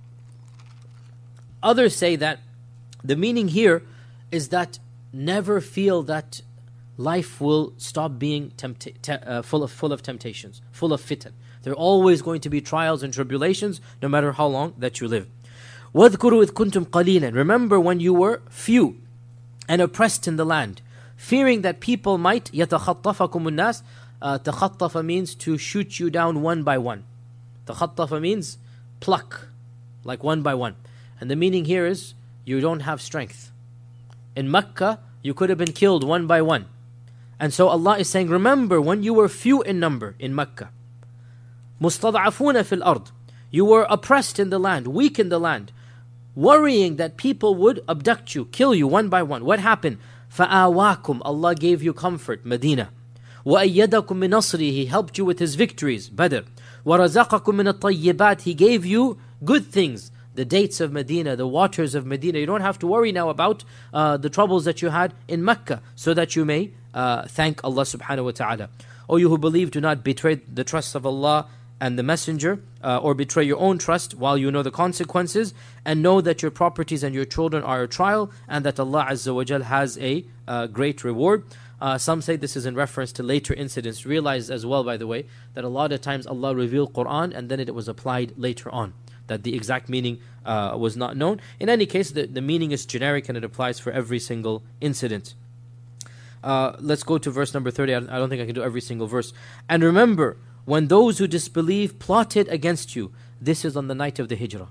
S1: Others say that the meaning here is that never feel that life will stop being full of temptations, full of fitan. There are always going to be trials and tribulations, no matter how long that you live. وَاذْكُرُوا إِذْ كُنْتُمْ قَلِيلًا. Remember when you were few and oppressed in the land, fearing that people might يَتَخَطَّفَكُمُ النَّاسِ. تَخَطَّفَ means to shoot you down one by one. تَخَطَّفَ means pluck, like one by one. And the meaning here is, you don't have strength. In Mecca, you could have been killed one by one. And so Allah is saying, remember when you were few in number in Mecca. مُسْتَضْعَفُونَ فِي الْأَرْضِ. You were oppressed in the land, weak in the land, worrying that people would abduct you, kill you one by one. What happened? فَآوَاكُمْ. Allah gave you comfort, Medina. وَأَيَّدَكُمْ بِنَصْرِهِ. He helped you with His victories, Badr. وَرَزَقَكُمْ مِنَ الطَّيِّبَاتِ. He gave you good things, the dates of Medina, the waters of Medina. You don't have to worry now about the troubles that you had in Mecca, so that you may thank Allah subhanahu wa ta'ala. O you who believe, do not betray the trust of Allah and the Messenger, or betray your own trust while you know the consequences, and know that your properties and your children are a trial, and that Allah Azza wa Jal has a great reward. Some say this is in reference to later incidents. Realize as well, by the way, that a lot of times Allah revealed Quran and then it was applied later on, that the exact meaning was not known. In any case, the meaning is generic and it applies for every single incident. Let's go to verse number 30. I don't think I can do every single verse. And remember, when those who disbelieve plotted against you, this is on the night of the Hijrah.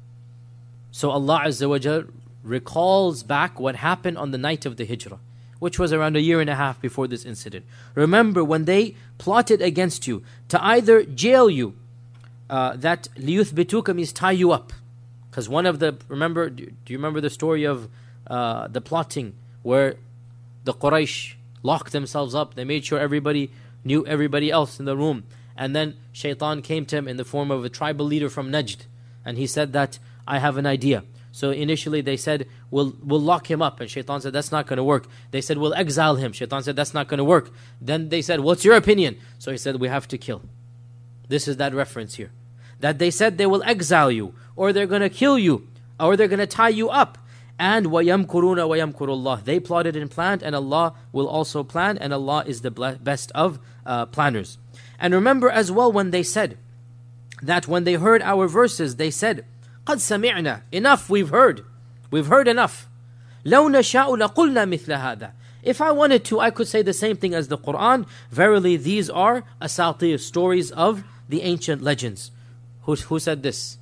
S1: So Allah Azza wa Jal recalls back what happened on the night of the Hijrah, which was around 1.5 years before this incident. Remember when they plotted against you to either jail you, that liyuthbituka means tie you up. Because one of the, do you remember the story of the plotting where the Quraysh locked themselves up? They made sure everybody knew everybody else in the room. And then Shaitan came to him in the form of a tribal leader from Najd. And he said that, I have an idea. So initially they said, we'll lock him up. And Shaitan said, that's not going to work. They said, we'll exile him. Shaitan said, that's not going to work. Then they said, what's your opinion? So he said, we have to kill. This is that reference here. That they said they will exile you, or they're going to kill you, or they're going to tie you up. And وَيَمْكُرُونَ وَيَمْكُرُ اللَّهِ. They plotted and planned, and Allah will also plan, and Allah is the best of planners. And remember as well when they said that when they heard our verses, they said, قَدْ سَمِعْنَا. Enough, we've heard. We've heard enough. لَوْ نَشَاءُ لَقُلْنَا مِثْلَ هَذَا. If I wanted to, I could say the same thing as the Quran. Verily, these are asatir, stories of the ancient legends. Who said this?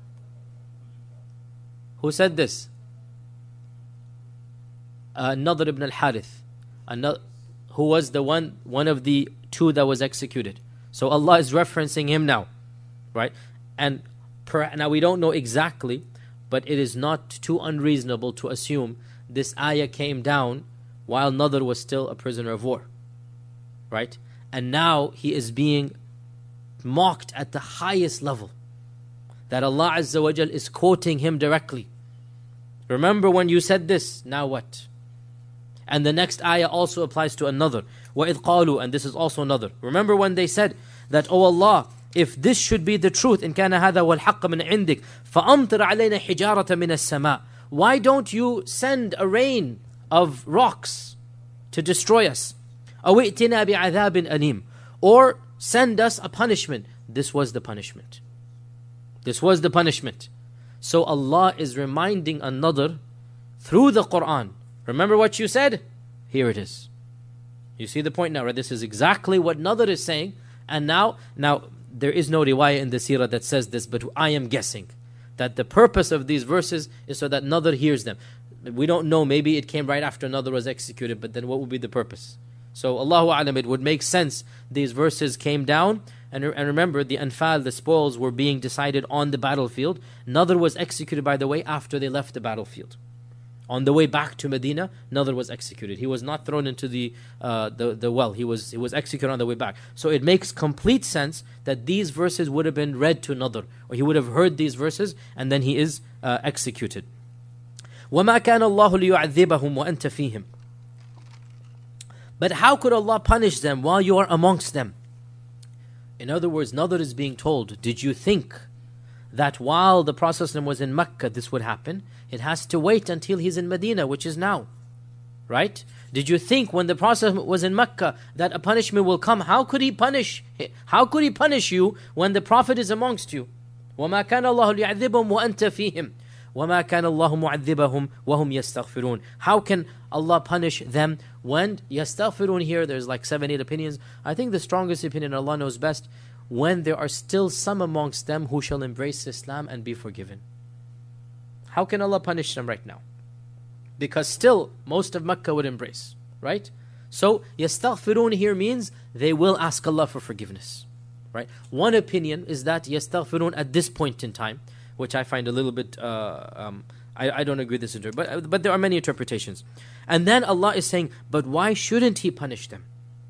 S1: Who said this? Nadr ibn al-Harith, who was the one of the two that was executed. So Allah is referencing him now, right? And now we don't know exactly, but it is not too unreasonable to assume this ayah came down while Nadr was still a prisoner of war, right? And now he is being mocked at the highest level, that Allah Azza wa Jal is quoting him directly. Remember when you said this, now what? And the next ayah also applies to another. وَإِذْ قَالُوا. And this is also another. Remember when they said that, oh Allah, if this should be the truth, إن كان هذا هو الحق من عندك فأمطر علينا حجارة من السماء. Why don't you send a rain of rocks to destroy us? أو ائتنا بعذاب أليم. Or send us a punishment. This was the punishment. This was the punishment. So Allah is reminding another through the Quran. Remember what you said? Here it is. You see the point now, right? This is exactly what Nadr is saying. And now there is no riwayah in the seerah that says this, but I am guessing that the purpose of these verses is so that Nadr hears them. We don't know, maybe it came right after Nadr was executed, but then what would be the purpose? So Allahu A'lam, it would make sense these verses came down. And remember, the Anfal, the spoils, were being decided on the battlefield. Nadr was executed, by the way, after they left the battlefield. On the way back to Medina, Nadr was executed. He was not thrown into the well. He was executed on the way back. So it makes complete sense that these verses would have been read to Nadr, or he would have heard these verses, and then he is executed. وَمَا كَانَ اللَّهُ لِيُعَذِّبَهُمْ وَأَنْتَ فِيهِمْ. But how could Allah punish them while you are amongst them? In other words, Nadr is being told, did you think that while the Prophet was in Mecca this would happen? It has to wait until he's in Medina, which is now. Right? Did you think when the Prophet was in Mecca that a punishment will come? How could he punish you when the Prophet is amongst you? وَمَا كَانَ اللَّهُ لِيُعَذِّبَهُمْ وَأَنْتَ فِيهِمْ وَمَا كَانَ اللَّهُ مُعَذِّبَهُمْ وَهُمْ يَسْتَغْفِرُونَ. How can Allah punish them when yastaghfirun here? There's like 7-8 opinions. I think the strongest opinion, Allah knows best, when there are still some amongst them who shall embrace Islam and be forgiven. How can Allah punish them right now? Because still most of Mecca would embrace, right? So yastaghfirun here means they will ask Allah for forgiveness, right? One opinion is that yastaghfirun at this point in time, which I find a little bit, I don't agree with this interpretation, but there are many interpretations. And then Allah is saying, but why shouldn't He punish them?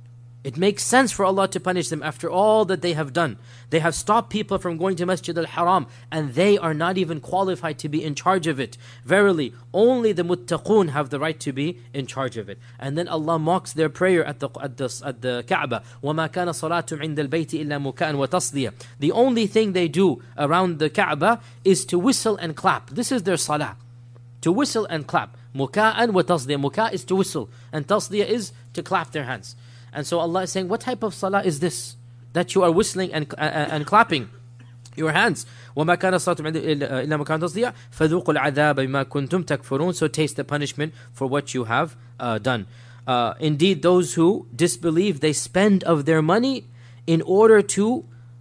S1: It makes sense for Allah to punish them after all that they have done. They have stopped people from going to Masjid al-Haram, and they are not even qualified to be in charge of it. Verily, only the muttaqun have the right to be in charge of it. And then Allah mocks their prayer at the Kaaba. وَمَا كَانَ صَلَاتُمْ عِنْدَ الْبَيْتِ إِلَّا مُكَاءً وَتَصْدِيًا. The only thing they do around the Kaaba is to whistle and clap. This is their salah. To whistle and clap. مُكَاءً وَتَصْدِيًا. Muka is to whistle, and tasdiya is to clap their hands. And so Allah is saying, what type of salah is this? That you are whistling and clapping your hands. وَمَا كَانَ الصَّلَاةُ إِلَّا مُكَاءً وَتَصْدِيًا فَذُوقُوا الْعَذَابَ بِمَا كُنْتُمْ تَكْفُرُونَ. So taste the punishment for what you have done. Indeed, those who disbelieve, they spend of their money in order to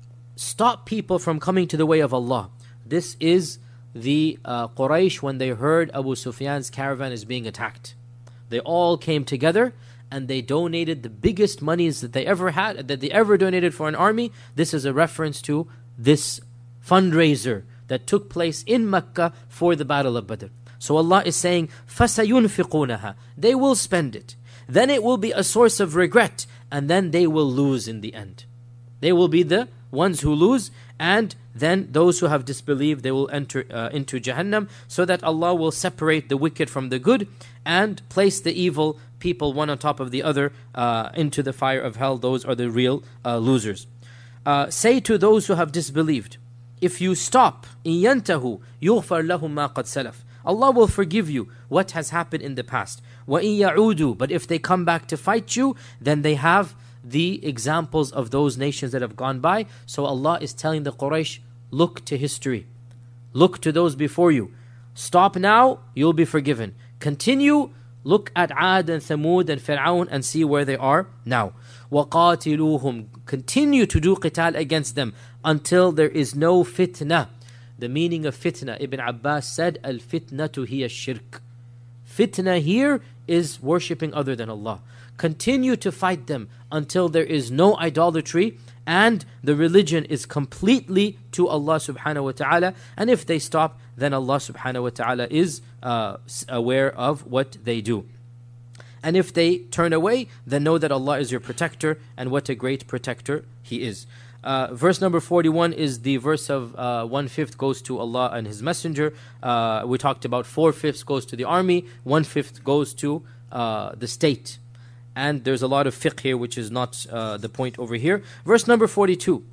S1: stop people from coming to the way of Allah. This is the Quraysh when they heard Abu Sufyan's caravan is being attacked. They all came together and they donated the biggest monies that they ever had, that they ever donated for an army. This is a reference to this fundraiser that took place in Mecca for the Battle of Badr. So Allah is saying, فَسَيُنْفِقُونَهَا. They will spend it. Then it will be a source of regret, and then they will lose in the end. They will be the ones who lose, and then those who have disbelieved, they will enter into Jahannam, so that Allah will separate the wicked from the good and place the evil people one on top of the other into the fire of hell. Those are the real losers. Say to those who have disbelieved, if you stop, إِن يَنْتَهُ يُغْفَرْ لَهُمْ مَا قَدْ سَلَفْ. Allah will forgive you what has happened in the past. وَإِن يَعُودُوا. But if they come back to fight you, then they have the examples of those nations that have gone by. So Allah is telling the Quraysh, look to history. Look to those before you. Stop now, you'll be forgiven. Continue, look at Ad and Thamud and Fir'aun and see where they are now. وَقَاتِلُوهُمْ. Continue to do qital against them until there is no fitna. The meaning of fitna, Ibn Abbas said, al-fitnatu hiya shirk. Fitna here is worshipping other than Allah. Continue to fight them until there is no idolatry and the religion is completely to Allah subhanahu wa ta'ala. And if they stop, then Allah subhanahu wa ta'ala is aware of what they do. And if they turn away, then know that Allah is your protector, and what a great protector He is. Verse number 41 is the verse of 1/5 goes to Allah and His Messenger. We talked about 4/5 goes to the army, 1/5 goes to the state. And there's a lot of fiqh here, which is not the point over here. Verse number 42.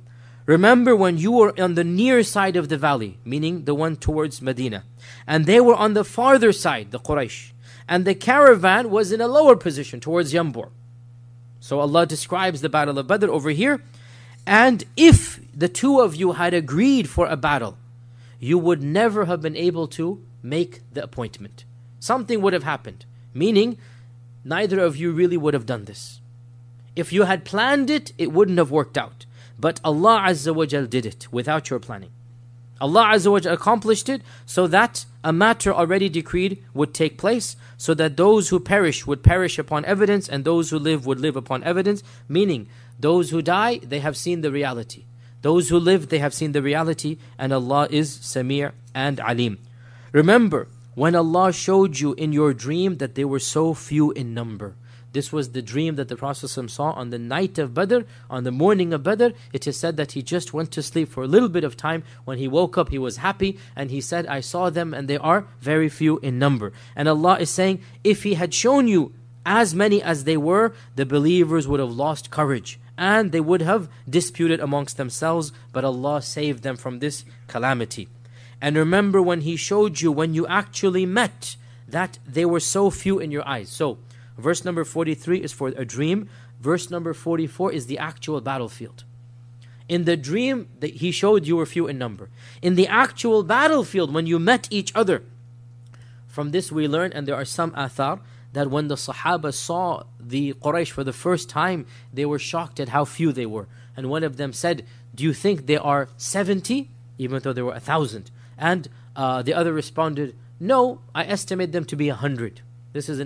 S1: Remember when you were on the near side of the valley, meaning the one towards Medina, and they were on the farther side, the Quraysh, and the caravan was in a lower position towards Yambur. So Allah describes the battle of Badr over here. And if the two of you had agreed for a battle, you would never have been able to make the appointment. Something would have happened, meaning neither of you really would have done this. If you had planned it, it wouldn't have worked out. But Allah Azza wa Jal did it without your planning. Allah Azza wa Jal accomplished it so that a matter already decreed would take place, so that those who perish would perish upon evidence and those who live would live upon evidence, meaning those who die, they have seen the reality. Those who live, they have seen the reality, and Allah is Samir and Alim. Remember, when Allah showed you in your dream that they were so few in number. This was the dream that the Prophet ﷺ saw on the night of Badr, on the morning of Badr. It is said that he just went to sleep for a little bit of time. When he woke up, he was happy, and he said, I saw them and they are very few in number. And Allah is saying, if He had shown you as many as they were, the believers would have lost courage and they would have disputed amongst themselves, but Allah saved them from this calamity. And remember when He showed you, when you actually met, that they were so few in your eyes. So, verse number 43 is for a dream. Verse number 44 is the actual battlefield. In the dream, He showed you were few in number. In the actual battlefield, when you met each other, from this we learn, and there are some athar, that when the Sahaba saw the Quraysh for the first time, they were shocked at how few they were. And one of them said, do you think they are 70? Even though there were 1,000. And the other responded, no, I estimate them to be 100. This is in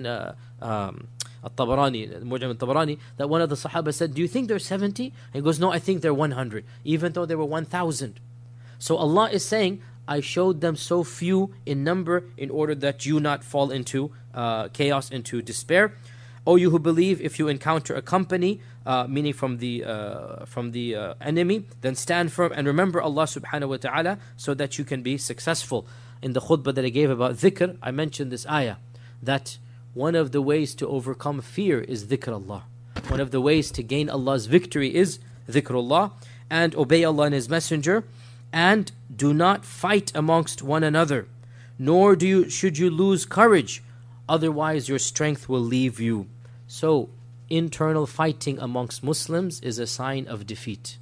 S1: At-Tabarani, Mu'jam At-Tabarani, that one of the Sahaba said, do you think they're 70? And he goes, no, I think they're 100, even though there were 1,000. So Allah is saying, I showed them so few in number in order that you not fall into chaos, into despair. O you who believe, if you encounter a company, meaning from the enemy, then stand firm and remember Allah subhanahu wa ta'ala so that you can be successful. In the khutbah that I gave about dhikr, I mentioned this ayah, that one of the ways to overcome fear is dhikr Allah. One of the ways to gain Allah's victory is dhikrullah, and obey Allah and His Messenger, and do not fight amongst one another, nor should you lose courage, otherwise your strength will leave you. So, internal fighting amongst Muslims is a sign of defeat.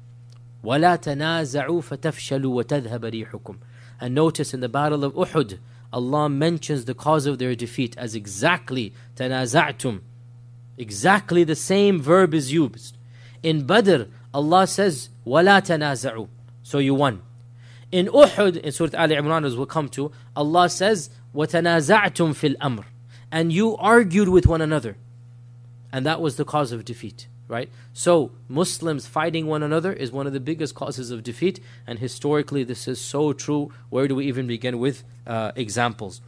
S1: وَلَا تَنَازَعُوا فَتَفْشَلُوا وَتَذْهَبَ رِيحُكُمْ. And notice in the battle of Uhud, Allah mentions the cause of their defeat as exactly تَنَازَعْتُمْ. Exactly the same verb is used. In Badr, Allah says, وَلَا تَنَازَعُوا. So you won. In Uhud, in Surah Al Imran, as we'll come to, Allah says, وَتَنَازَعْتُمْ فِي الْأَمْرِ. And you argued with one another. And that was the cause of defeat, right? So, Muslims fighting one another is one of the biggest causes of defeat. And historically, this is so true. Where do we even begin with examples?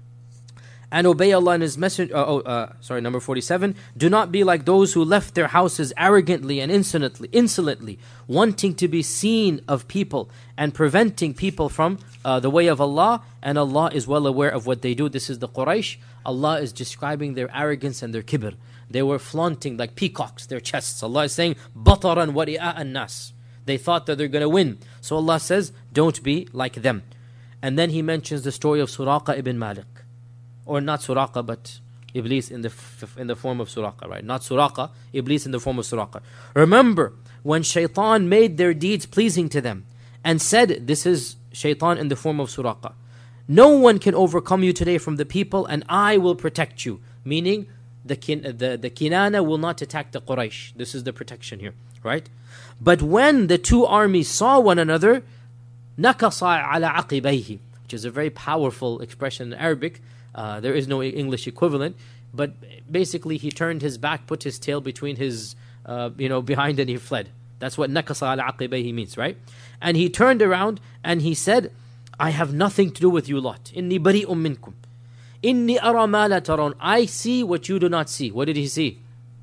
S1: And obey Allah and His Messenger. Number 47. Do not be like those who left their houses arrogantly and insolently, wanting to be seen of people and preventing people from the way of Allah. And Allah is well aware of what they do. This is the Quraysh. Allah is describing their arrogance and their kibr. They were flaunting like peacocks their chests. Allah is saying, بَطَرًا وَرِئَاءَ النَّاسِ. They thought that they're going to win. So Allah says, don't be like them. And then He mentions the story of Suraqa ibn Malik. Or not Suraqa, but Iblis in the form of Suraqa, right? Not Suraqa, Iblis in the form of Suraqa. Remember, when Shaitan made their deeds pleasing to them and said, this is Shaitan in the form of Suraqa, no one can overcome you today from the people and I will protect you. Meaning, the Kinana will not attack the Quraysh. This is the protection here, right? But when the two armies saw one another, نَكَصَ عَلَى عَقِبَيْهِ, which is a very powerful expression in Arabic. There is no English equivalent, but basically he turned his back, put his tail between his, behind, and he fled. That's what نَكَصَ عَلَى عَقِبَيْهِ means, right? And he turned around and he said, I have nothing to do with you lot. إِنِّي بَرِيءٌ مِّنْكُمْ إِنِّي أَرَى مَا لَا تَرَوْنَ. I see what you do not see. What did he see?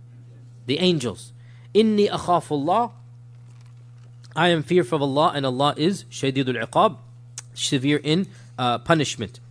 S1: The angels. إِنِّي أَخَافُ اللَّهِ. I am fearful of Allah, and Allah is شَدِيدُ الْعِقَابِ, severe in punishment.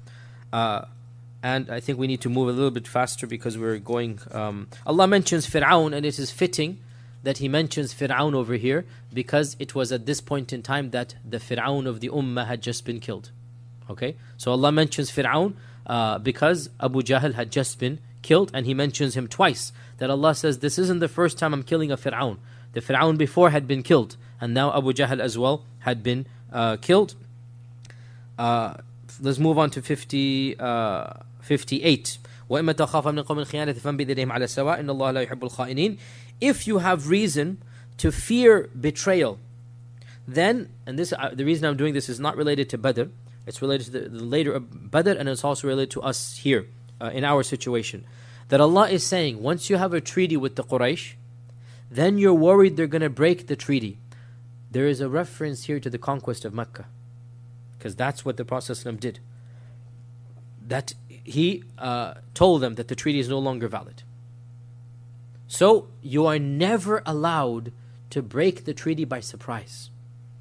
S1: And I think we need to move a little bit faster because we're going... Allah mentions Fir'aun, and it is fitting that he mentions Fir'aun over here? Because it was at this point in time that the Fir'aun of the Ummah had just been killed. Okay, so Allah mentions Fir'aun because Abu Jahl had just been killed, and He mentions him twice. That Allah says, this isn't the first time I'm killing a Fir'aun. The Fir'aun before had been killed, and now Abu Jahl as well had been killed. Let's move on to 58. وَإِمَّا تَخَافَ مِنْ قَوْمٍ خِيَانَةٍ فَانْبِذْ إِلَيْهِمْ عَلَى السَّوَاءِ إِنَّ اللَّهَ لَا يُحِبُّ الْخَائِنِينَ. If you have reason to fear betrayal, then, and this the reason I'm doing this is not related to Badr, it's related to the later Badr, and it's also related to us here in our situation. That Allah is saying, once you have a treaty with the Quraysh, then you're worried they're going to break the treaty. There is a reference here to the conquest of Mecca, because that's what the Prophet ﷺ did. That he told them that the treaty is no longer valid. So you are never allowed to break the treaty by surprise.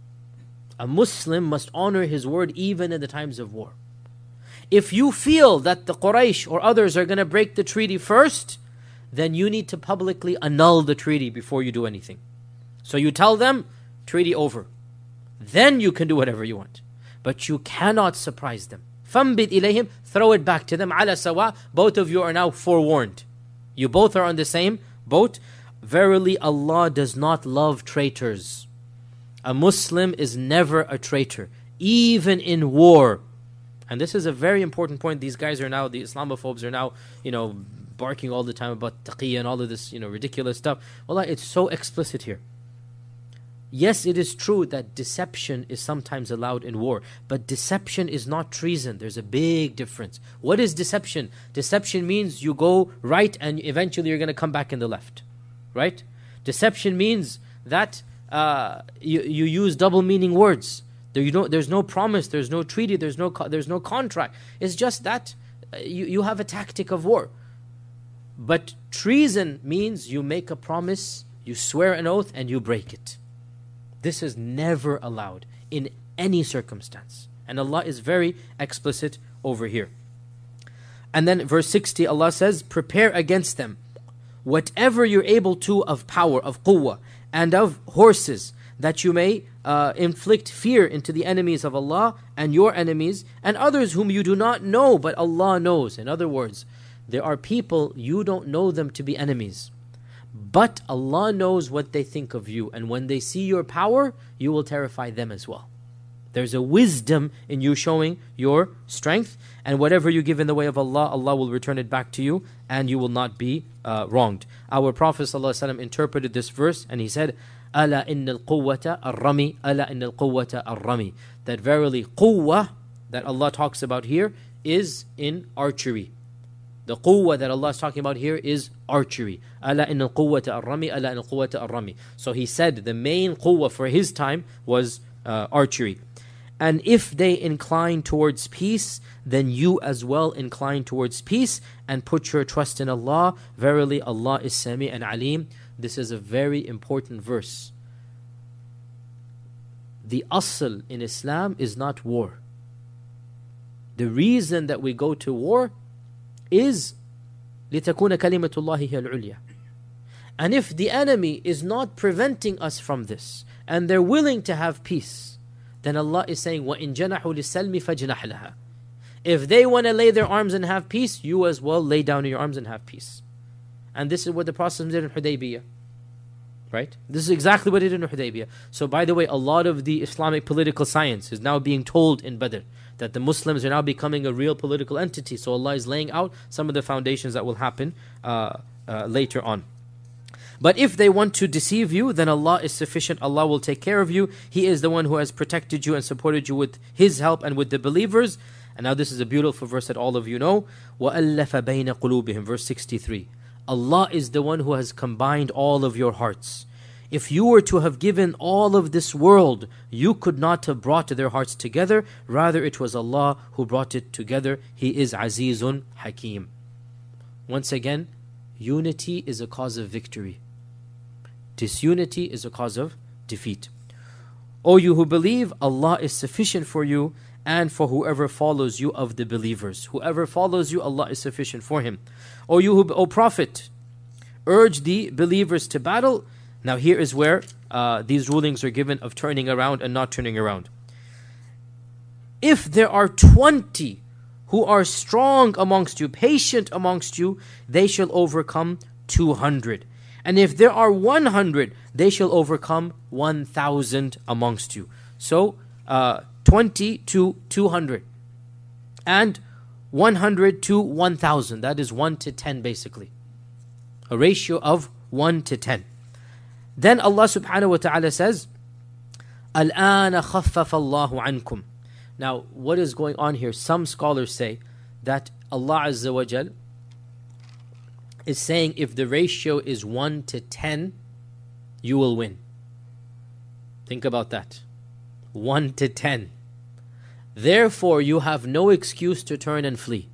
S1: A Muslim must honor his word even in the times of war. If you feel that the Quraysh or others are going to break the treaty first, then you need to publicly annul the treaty before you do anything. So you tell them, treaty over. Then you can do whatever you want. But you cannot surprise them. فَانْبِذْ إِلَيْهِمْ, throw it back to them. عَلَى سَوَاء, both of you are now forewarned. You both are on the same boat. Verily Allah does not love traitors. A Muslim is never a traitor, even in war. And this is a very important point. These guys are now, the Islamophobes are now, barking all the time about taqiyya and all of this, ridiculous stuff. Wallah, it's so explicit here. Yes, it is true that deception is sometimes allowed in war, but deception is not treason. There's a big difference. What is deception? Deception means you go right and eventually you're going to come back in the left. Right? Deception means that you use double meaning words. There's no promise, there's no treaty, there's no contract. It's just that you have a tactic of war. But treason means you make a promise, you swear an oath, and you break it. This is never allowed in any circumstance. And Allah is very explicit over here. And then verse 60, Allah says, prepare against them whatever you're able to of power, of quwwah, and of horses, that you may inflict fear into the enemies of Allah and your enemies and others whom you do not know, but Allah knows. In other words, there are people you don't know them to be enemies, but Allah knows what they think of you, and when they see your power, you will terrify them as well. There's a wisdom in you showing your strength, and whatever you give in the way of Allah, Allah will return it back to you, and you will not be wronged. Our Prophet ﷺ interpreted this verse, and he said, أَلَا إِنَّ الْقُوَّةَ الرَّمِي أَلَا إِنَّ الْقُوَّةَ الرَّمِي. That verily quwwah that Allah talks about here is in archery. The quwwah that Allah is talking about here is archery. أَلَا إِنَّ الْقُوَّةَ الرَّمِي أَلَا إِنَّ الْقُوَّةَ الرَّمِي. So he said the main quwwah for his time was archery. And if they incline towards peace, then you as well incline towards peace and put your trust in Allah. Verily Allah is Sami and Alim. This is a very important verse. The asl in Islam is not war. The reason that we go to war is لِتَكُونَ كَلِمَةُ اللَّهِ هِيَ الْعُلْيَا. And if the enemy is not preventing us from this, and they're willing to have peace, then Allah is saying, وَإِن جَنَحُوا لِلسَّلْمِ فَجْنَحْ لَهَا. If they want to lay their arms and have peace, you as well lay down your arms and have peace. And this is what the Prophet did in Hudaybiyah. Right? This is exactly what he did in Hudaybiyah. So by the way, a lot of the Islamic political science is now being told in Badr, that the Muslims are now becoming a real political entity. So Allah is laying out some of the foundations that will happen later on. But if they want to deceive you, then Allah is sufficient. Allah will take care of you. He is the one who has protected you and supported you with His help and with the believers. And now this is a beautiful verse that all of you know. وَأَلَّفَ بَيْنَ قُلُوبِهِمْ. Verse 63. Allah is the one who has combined all of your hearts. If you were to have given all of this world, you could not have brought their hearts together. Rather, it was Allah who brought it together. He is Azizun Hakim. Once again, unity is a cause of victory. Disunity is a cause of defeat. O you who believe, Allah is sufficient for you and for whoever follows you of the believers. Whoever follows you, Allah is sufficient for him. O Prophet, urge the believers to battle, Now here is where these rulings are given of turning around and not turning around. If there are 20 who are strong amongst you, patient amongst you, they shall overcome 200. And if there are 100, they shall overcome 1,000 amongst you. So 20 to 200. And 100 to 1,000. That is 1 to 10 basically. A ratio of 1 to 10. Then Allah subhanahu wa ta'ala says, الْآنَ خَفَّفَ اللَّهُ عَنْكُمْ. Now, what is going on here? Some scholars say that Allah Azza wa Jal is saying if the ratio is 1 to 10, you will win. Think about that. 1 to 10. Therefore, you have no excuse to turn and flee.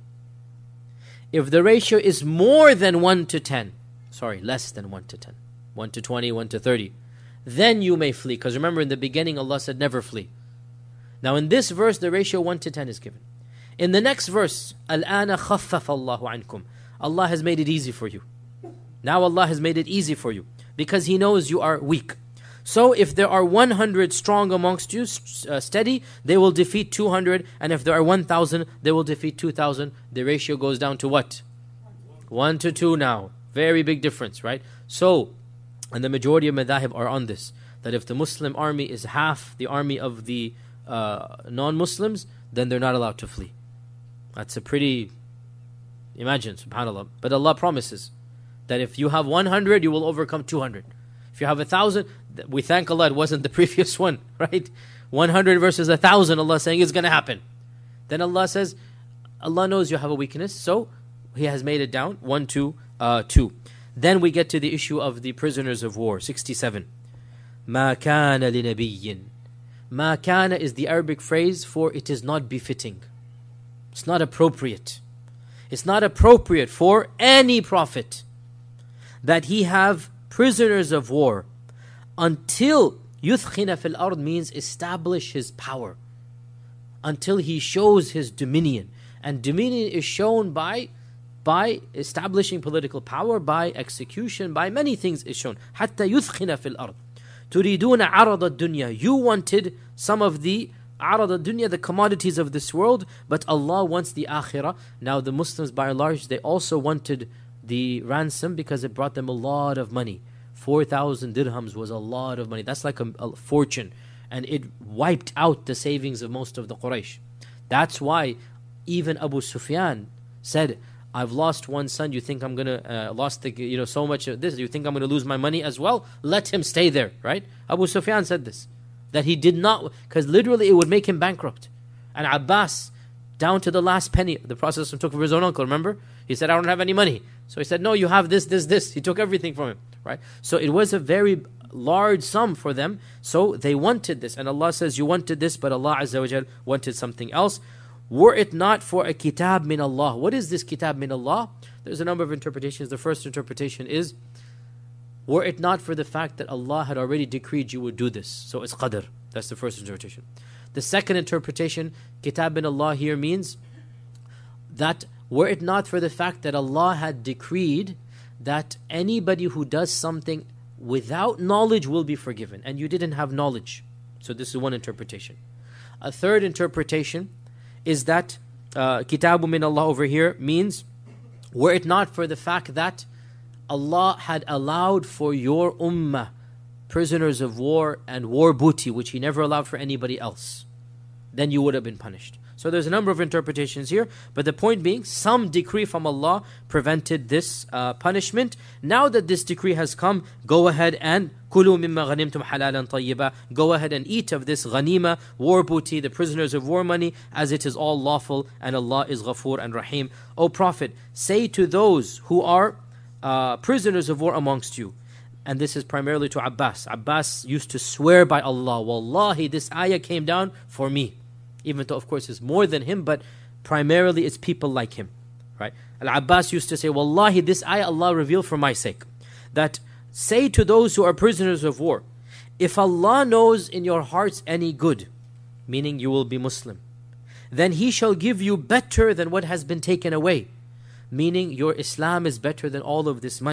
S1: If the ratio is more than 1 to 10, less than 1 to 10, 1 to 20, 1 to 30, then you may flee. Because remember in the beginning Allah said never flee. Now in this verse the ratio 1 to 10 is given. In the next verse, الْآنَ خَفَّفَ اللَّهُ عَنْكُمْ. Allah has made it easy for you. Now Allah has made it easy for you because He knows you are weak. So if there are 100 strong amongst you, steady, they will defeat 200. And if there are 1,000, they will defeat 2,000. The ratio goes down to what? 1 to 2 now. Very big difference, right? So, and the majority of madhahib are on this, that if the Muslim army is half the army of the non-Muslims, then they're not allowed to flee. That's a pretty, imagine, subhanAllah. But Allah promises that if you have 100, you will overcome 200. If you have 1,000, we thank Allah it wasn't the previous one, right? 100 versus 1,000, Allah saying it's going to happen. Then Allah says, Allah knows you have a weakness, so He has made it down, 1 to 2. Then we get to the issue of the prisoners of war, 67. مَا كَانَ لِنَبِيٍّ. مَا كَانَ is the Arabic phrase for it is not befitting. It's not appropriate. It's not appropriate for any prophet that he have prisoners of war until يُثْخِنَ فِي الْأَرْضِ means establish his power, until he shows his dominion. And dominion is shown by establishing political power, by execution, by many things is shown. حَتَّى يُثْخِنَ فِي الْأَرْضِ تُرِيدُونَ عَرَضَ الدُّنْيَا. You wanted some of the عَرَض الدُّنْيَا, the commodities of this world, but Allah wants the akhirah. Now the Muslims by and large, they also wanted the ransom because it brought them a lot of money. 4,000 dirhams was a lot of money. That's like a fortune. And it wiped out the savings of most of the Quraysh. That's why even Abu Sufyan said, I've lost one son, you think I'm going to lost the, so much of this, you think I'm going to lose my money as well? Let him stay there, right? Abu Sufyan said this, that he did not, because literally it would make him bankrupt. And Abbas, down to the last penny, the Prophet took from his own uncle, remember? He said, I don't have any money. So he said, no, you have this, this, this. He took everything from him, right? So it was a very large sum for them. So they wanted this. And Allah says, you wanted this, but Allah Azza wa Jal wanted something else. Were it not for a kitab min Allah. What is this kitab min Allah? There's a number of interpretations. The first interpretation is, were it not for the fact that Allah had already decreed you would do this. So it's qadr. That's the first interpretation. The second interpretation, kitab min Allah here means that were it not for the fact that Allah had decreed that anybody who does something without knowledge will be forgiven, and you didn't have knowledge. So this is one interpretation. A third interpretation is that kitabu min Allah over here means, were it not for the fact that Allah had allowed for your ummah prisoners of war and war booty, which He never allowed for anybody else, then you would have been punished. So there's a number of interpretations here, but the point being, some decree from Allah prevented this punishment. Now that this decree has come, go ahead and كُلُوا مِمَّا غَنِمْتُمْ حَلَالًا طَيِّبًا. Go ahead and eat of this ghanima, war booty, the prisoners of war money, as it is all lawful, and Allah is Ghafoor and Rahim. O Prophet, say to those who are prisoners of war amongst you, and this is primarily to Abbas. Abbas used to swear by Allah, Wallahi, this ayah came down for me. Even though, of course, it's more than him, but primarily it's people like him, right? Al-Abbas used to say, Wallahi, this ayah Allah revealed for my sake. That say to those who are prisoners of war, if Allah knows in your hearts any good, meaning you will be Muslim, then He shall give you better than what has been taken away, meaning your Islam is better than all of this money.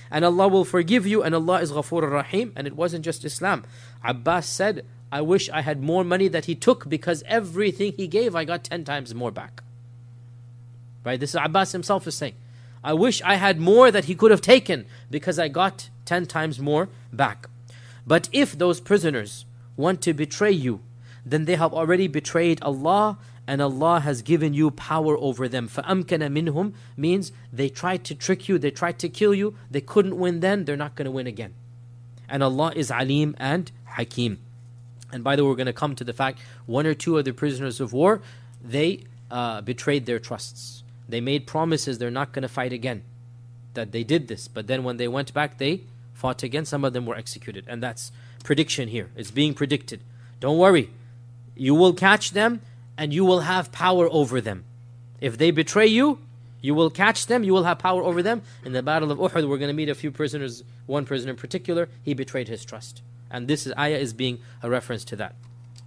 S1: and Allah will forgive you, and Allah is Ghafoor Rahim. And it wasn't just Islam. Abbas said, I wish I had more money that he took, because everything he gave, I got 10 times more back. Right? This is Abbas himself is saying, I wish I had more that he could have taken, because I got 10 times more back. But if those prisoners want to betray you, then they have already betrayed Allah, and Allah has given you power over them. فَأَمْكَنَ مِنْهُمْ means they tried to trick you, they tried to kill you, they couldn't win then, they're not going to win again. And Allah is Alim and Hakim. And by the way, we're going to come to the fact, 1 or 2 of the prisoners of war, they betrayed their trusts. They made promises they're not going to fight again, that they did this. But then when they went back, they fought again. Some of them were executed. And that's prediction here. It's being predicted. Don't worry. You will catch them, and you will have power over them. If they betray you, you will catch them, you will have power over them. In the Battle of Uhud, we're going to meet a few prisoners, one prisoner in particular, he betrayed his trust. And this ayah is being a reference to that.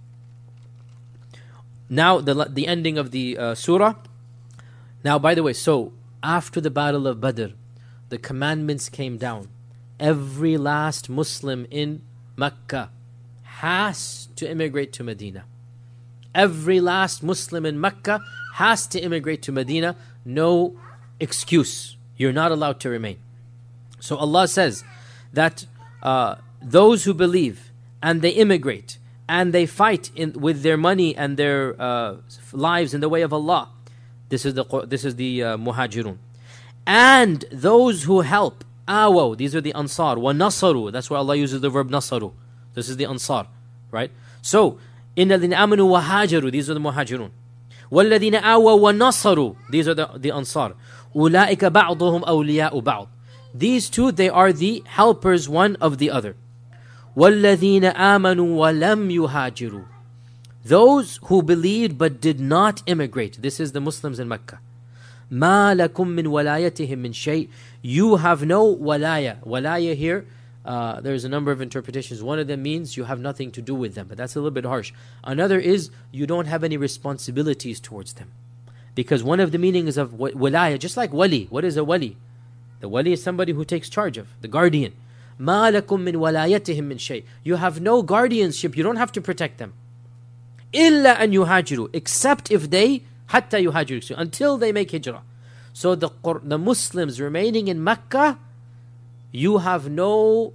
S1: Now, the ending of the surah. Now, by the way, so after the Battle of Badr, the commandments came down. Every last Muslim in Mecca has to immigrate to Medina. Every last Muslim in Mecca has to immigrate to Medina. No excuse. You're not allowed to remain. So Allah says that those who believe and they immigrate and they fight with their money and their lives in the way of Allah. This is the muhajirun. And those who help, awaw, these are the ansar, wa nasaru, that's where Allah uses the verb nasaru. This is the ansar, right? So, إِنَّ الَّذِينَ آمَنُوا وَهَاجَرُوا, these are the muhajirun. وَالَّذِينَ آوَوا وَنَصَرُوا, these are the ansar. أُولَٰئِكَ بَعْضُهُمْ أَوْلِيَاءُ بَعْضٍ. These two, they are the helpers one of the other. وَالَّذِينَ آمَنُوا وَلَمْ يُهَاجِرُوا. Those who believed but did not immigrate. This is the Muslims in Mecca. مَا لَكُم مِّن وَلَايَتِهِم مِّن شَيْءٍ. You have no walaya. Walaya here, there's a number of interpretations. One of them means you have nothing to do with them, but that's a little bit harsh. Another is you don't have any responsibilities towards them. Because one of the meanings of walaya, just like wali. What is a wali? The wali is somebody who takes charge of, the guardian. مَا لَكُم مِّن وَلَايَتِهِم مِّن شَيْءٍ. You have no guardianship, you don't have to protect them. إِلَّا أَن يُهَاجِرُوا. Except if they, حَتَّى يُهَاجِرُوا, until they make hijrah. So the Muslims remaining in Mecca, you have no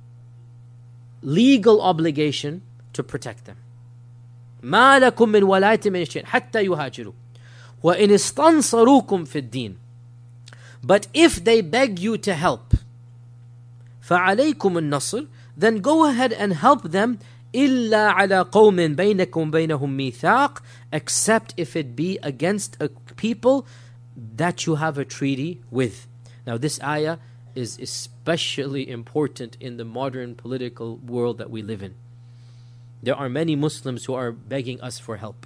S1: legal obligation to protect them. مَا لَكُم مِّن وَلَايَتِهِم مِّن شَيْءٍ حَتَّى يُهَاجِرُوا وَإِنِ اسْتَنصَرُوكُمْ فِي الدِّينِ. But if they beg you to help, فَعَلَيْكُمُ النَّصْرِ, then go ahead and help them. إِلَّا عَلَى قَوْمٍ بَيْنَكُمْ بَيْنَهُمْ مِيثَاقٍ, except if it be against a people that you have a treaty with. Now this ayah is especially important in the modern political world that we live in. There are many Muslims who are begging us for help.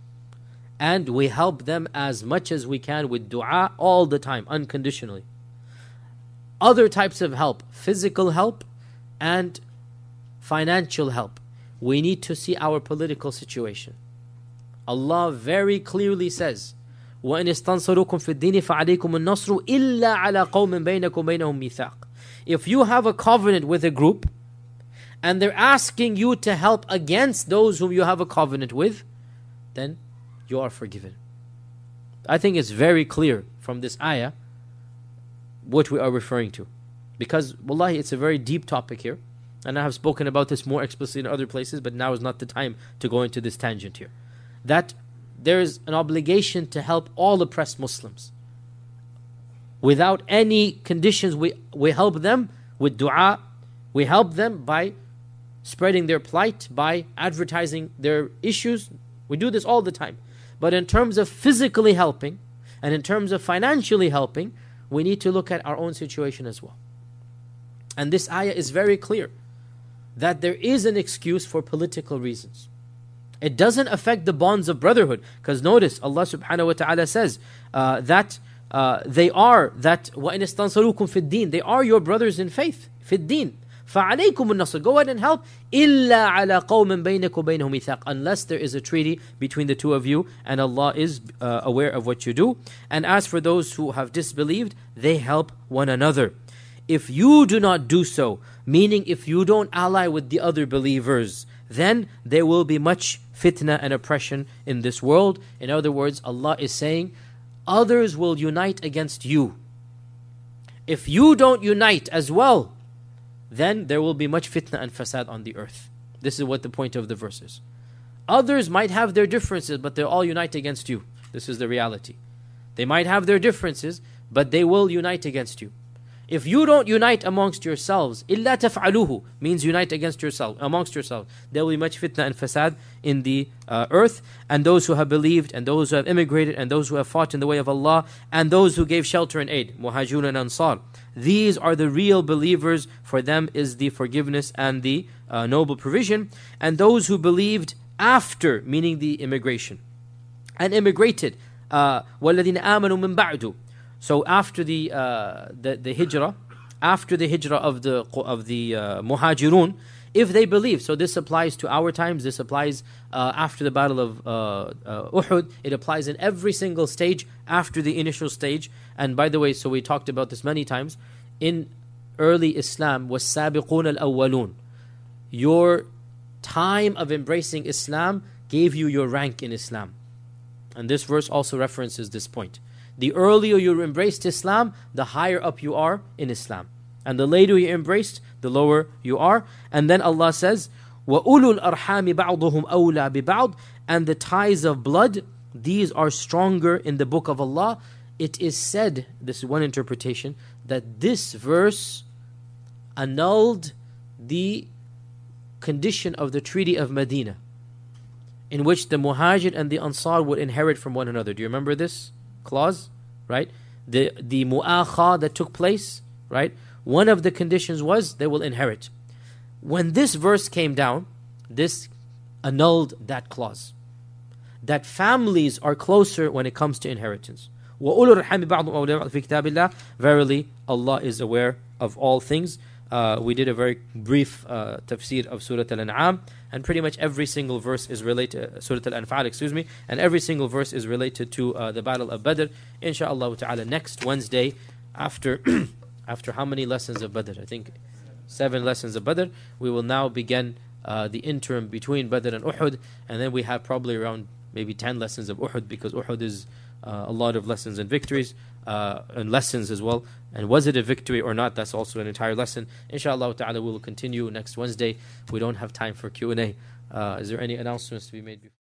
S1: And we help them as much as we can with dua all the time, unconditionally. Other types of help, physical help and financial help. We need to see our political situation. Allah very clearly says, وَإِنِ اسْتَنصَرُوكُمْ فِي الدِّينِ فَعَلَيْكُمُ النَّصْرُ إِلَّا عَلَى قَوْمٍ بَيْنَكُمْ بَيْنَهُمْ مِيثَاقٍ. If you have a covenant with a group and they're asking you to help against those whom you have a covenant with, then you are forgiven. I think it's very clear from this ayah what we are referring to. Because, wallahi, it's a very deep topic here. And I have spoken about this more explicitly in other places, but now is not the time to go into this tangent here. That there is an obligation to help all oppressed Muslims. Without any conditions, we help them with dua. We help them by spreading their plight, by advertising their issues. We do this all the time. But in terms of physically helping, and in terms of financially helping, we need to look at our own situation as well. And this ayah is very clear that there is an excuse for political reasons. It doesn't affect the bonds of brotherhood. Because notice, Allah subhanahu wa ta'ala says that they are, that وَإِنِ اسْتَنصَرُوكُمْ فِي الدِّينِ, they are your brothers in faith, فِي الدِّينِ. فَعَلَيْكُمُ النَّصْرِ, go ahead and help. إِلَّا عَلَى قَوْمٍ بَيْنَكُمْ بَيْنَهُمْ مِيثَاقٍ, unless there is a treaty between the two of you and Allah is aware of what you do. And as for those who have disbelieved, they help one another. if you do not do so, meaning if you don't ally with the other believers, then there will be much fitna and oppression in this world. In other words, Allah is saying, others will unite against you. If you don't unite as well, then there will be much fitna and fasad on the earth. This is what the point of the verse is. Others might have their differences, but they'll all unite against you. This is the reality. They might have their differences, but they will unite against you. If you don't unite amongst yourselves, إِلَّا تَفْعَلُوهُ means unite against yourself, amongst yourselves. There will be much fitna and fasad in the earth. And those who have believed, and those who have immigrated, and those who have fought in the way of Allah, and those who gave shelter and aid, Muhajirun and Ansar. These are the real believers. For them is the forgiveness and the noble provision. And those who believed after, meaning the immigration, and immigrated, وَالَّذِينَ آمَنُوا مِن بَعْدُ. So after the hijrah, after the hijrah of the muhajirun, if they believe, so this applies to our times, this applies after the battle of Uhud, it applies in every single stage after the initial stage. And by the way, so we talked about this many times, in early Islam was sabiqun al-awwalun. Your time of embracing Islam gave you your rank in Islam. And this verse also references this point. The earlier you embraced Islam, the higher up you are in Islam. And the later you embraced, the lower you are. And then Allah says, وَأُولُو الْأَرْحَامِ بَعْضُهُمْ أَوْلَى بِبَعْضٍ. And the ties of blood, these are stronger in the book of Allah. It is said, this is one interpretation, that this verse annulled the condition of the Treaty of Medina, in which the Muhajir and the Ansar would inherit from one another. Do you remember this clause? Right? The mu'akha that took place, right? One of the conditions was they will inherit. When this verse came down, this annulled that clause. That families are closer when it comes to inheritance. وَأُولُو الرَّحْمِ بَعْضُهُمْ أَوْلَىٰ بِبَعْضٍ فِي كِتَابِ اللَّهِ. Verily, Allah is aware of all things. We did a very brief tafsir of Surah Al-An'am, and pretty much every single verse is related, Surah Al-Anfal, and every single verse is related to the Battle of Badr. Insha'Allah ta'ala, next Wednesday, after after how many lessons of Badr? I think 7 lessons of Badr. We will now begin the interim between Badr and Uhud, and then we have probably around maybe 10 lessons of Uhud, because Uhud is a lot of lessons and victories, and lessons as well. And was it a victory or not? That's also an entire lesson. Inshallah ta'ala, we will continue next Wednesday. We don't have time for Q&A. Is there any announcements to be made before?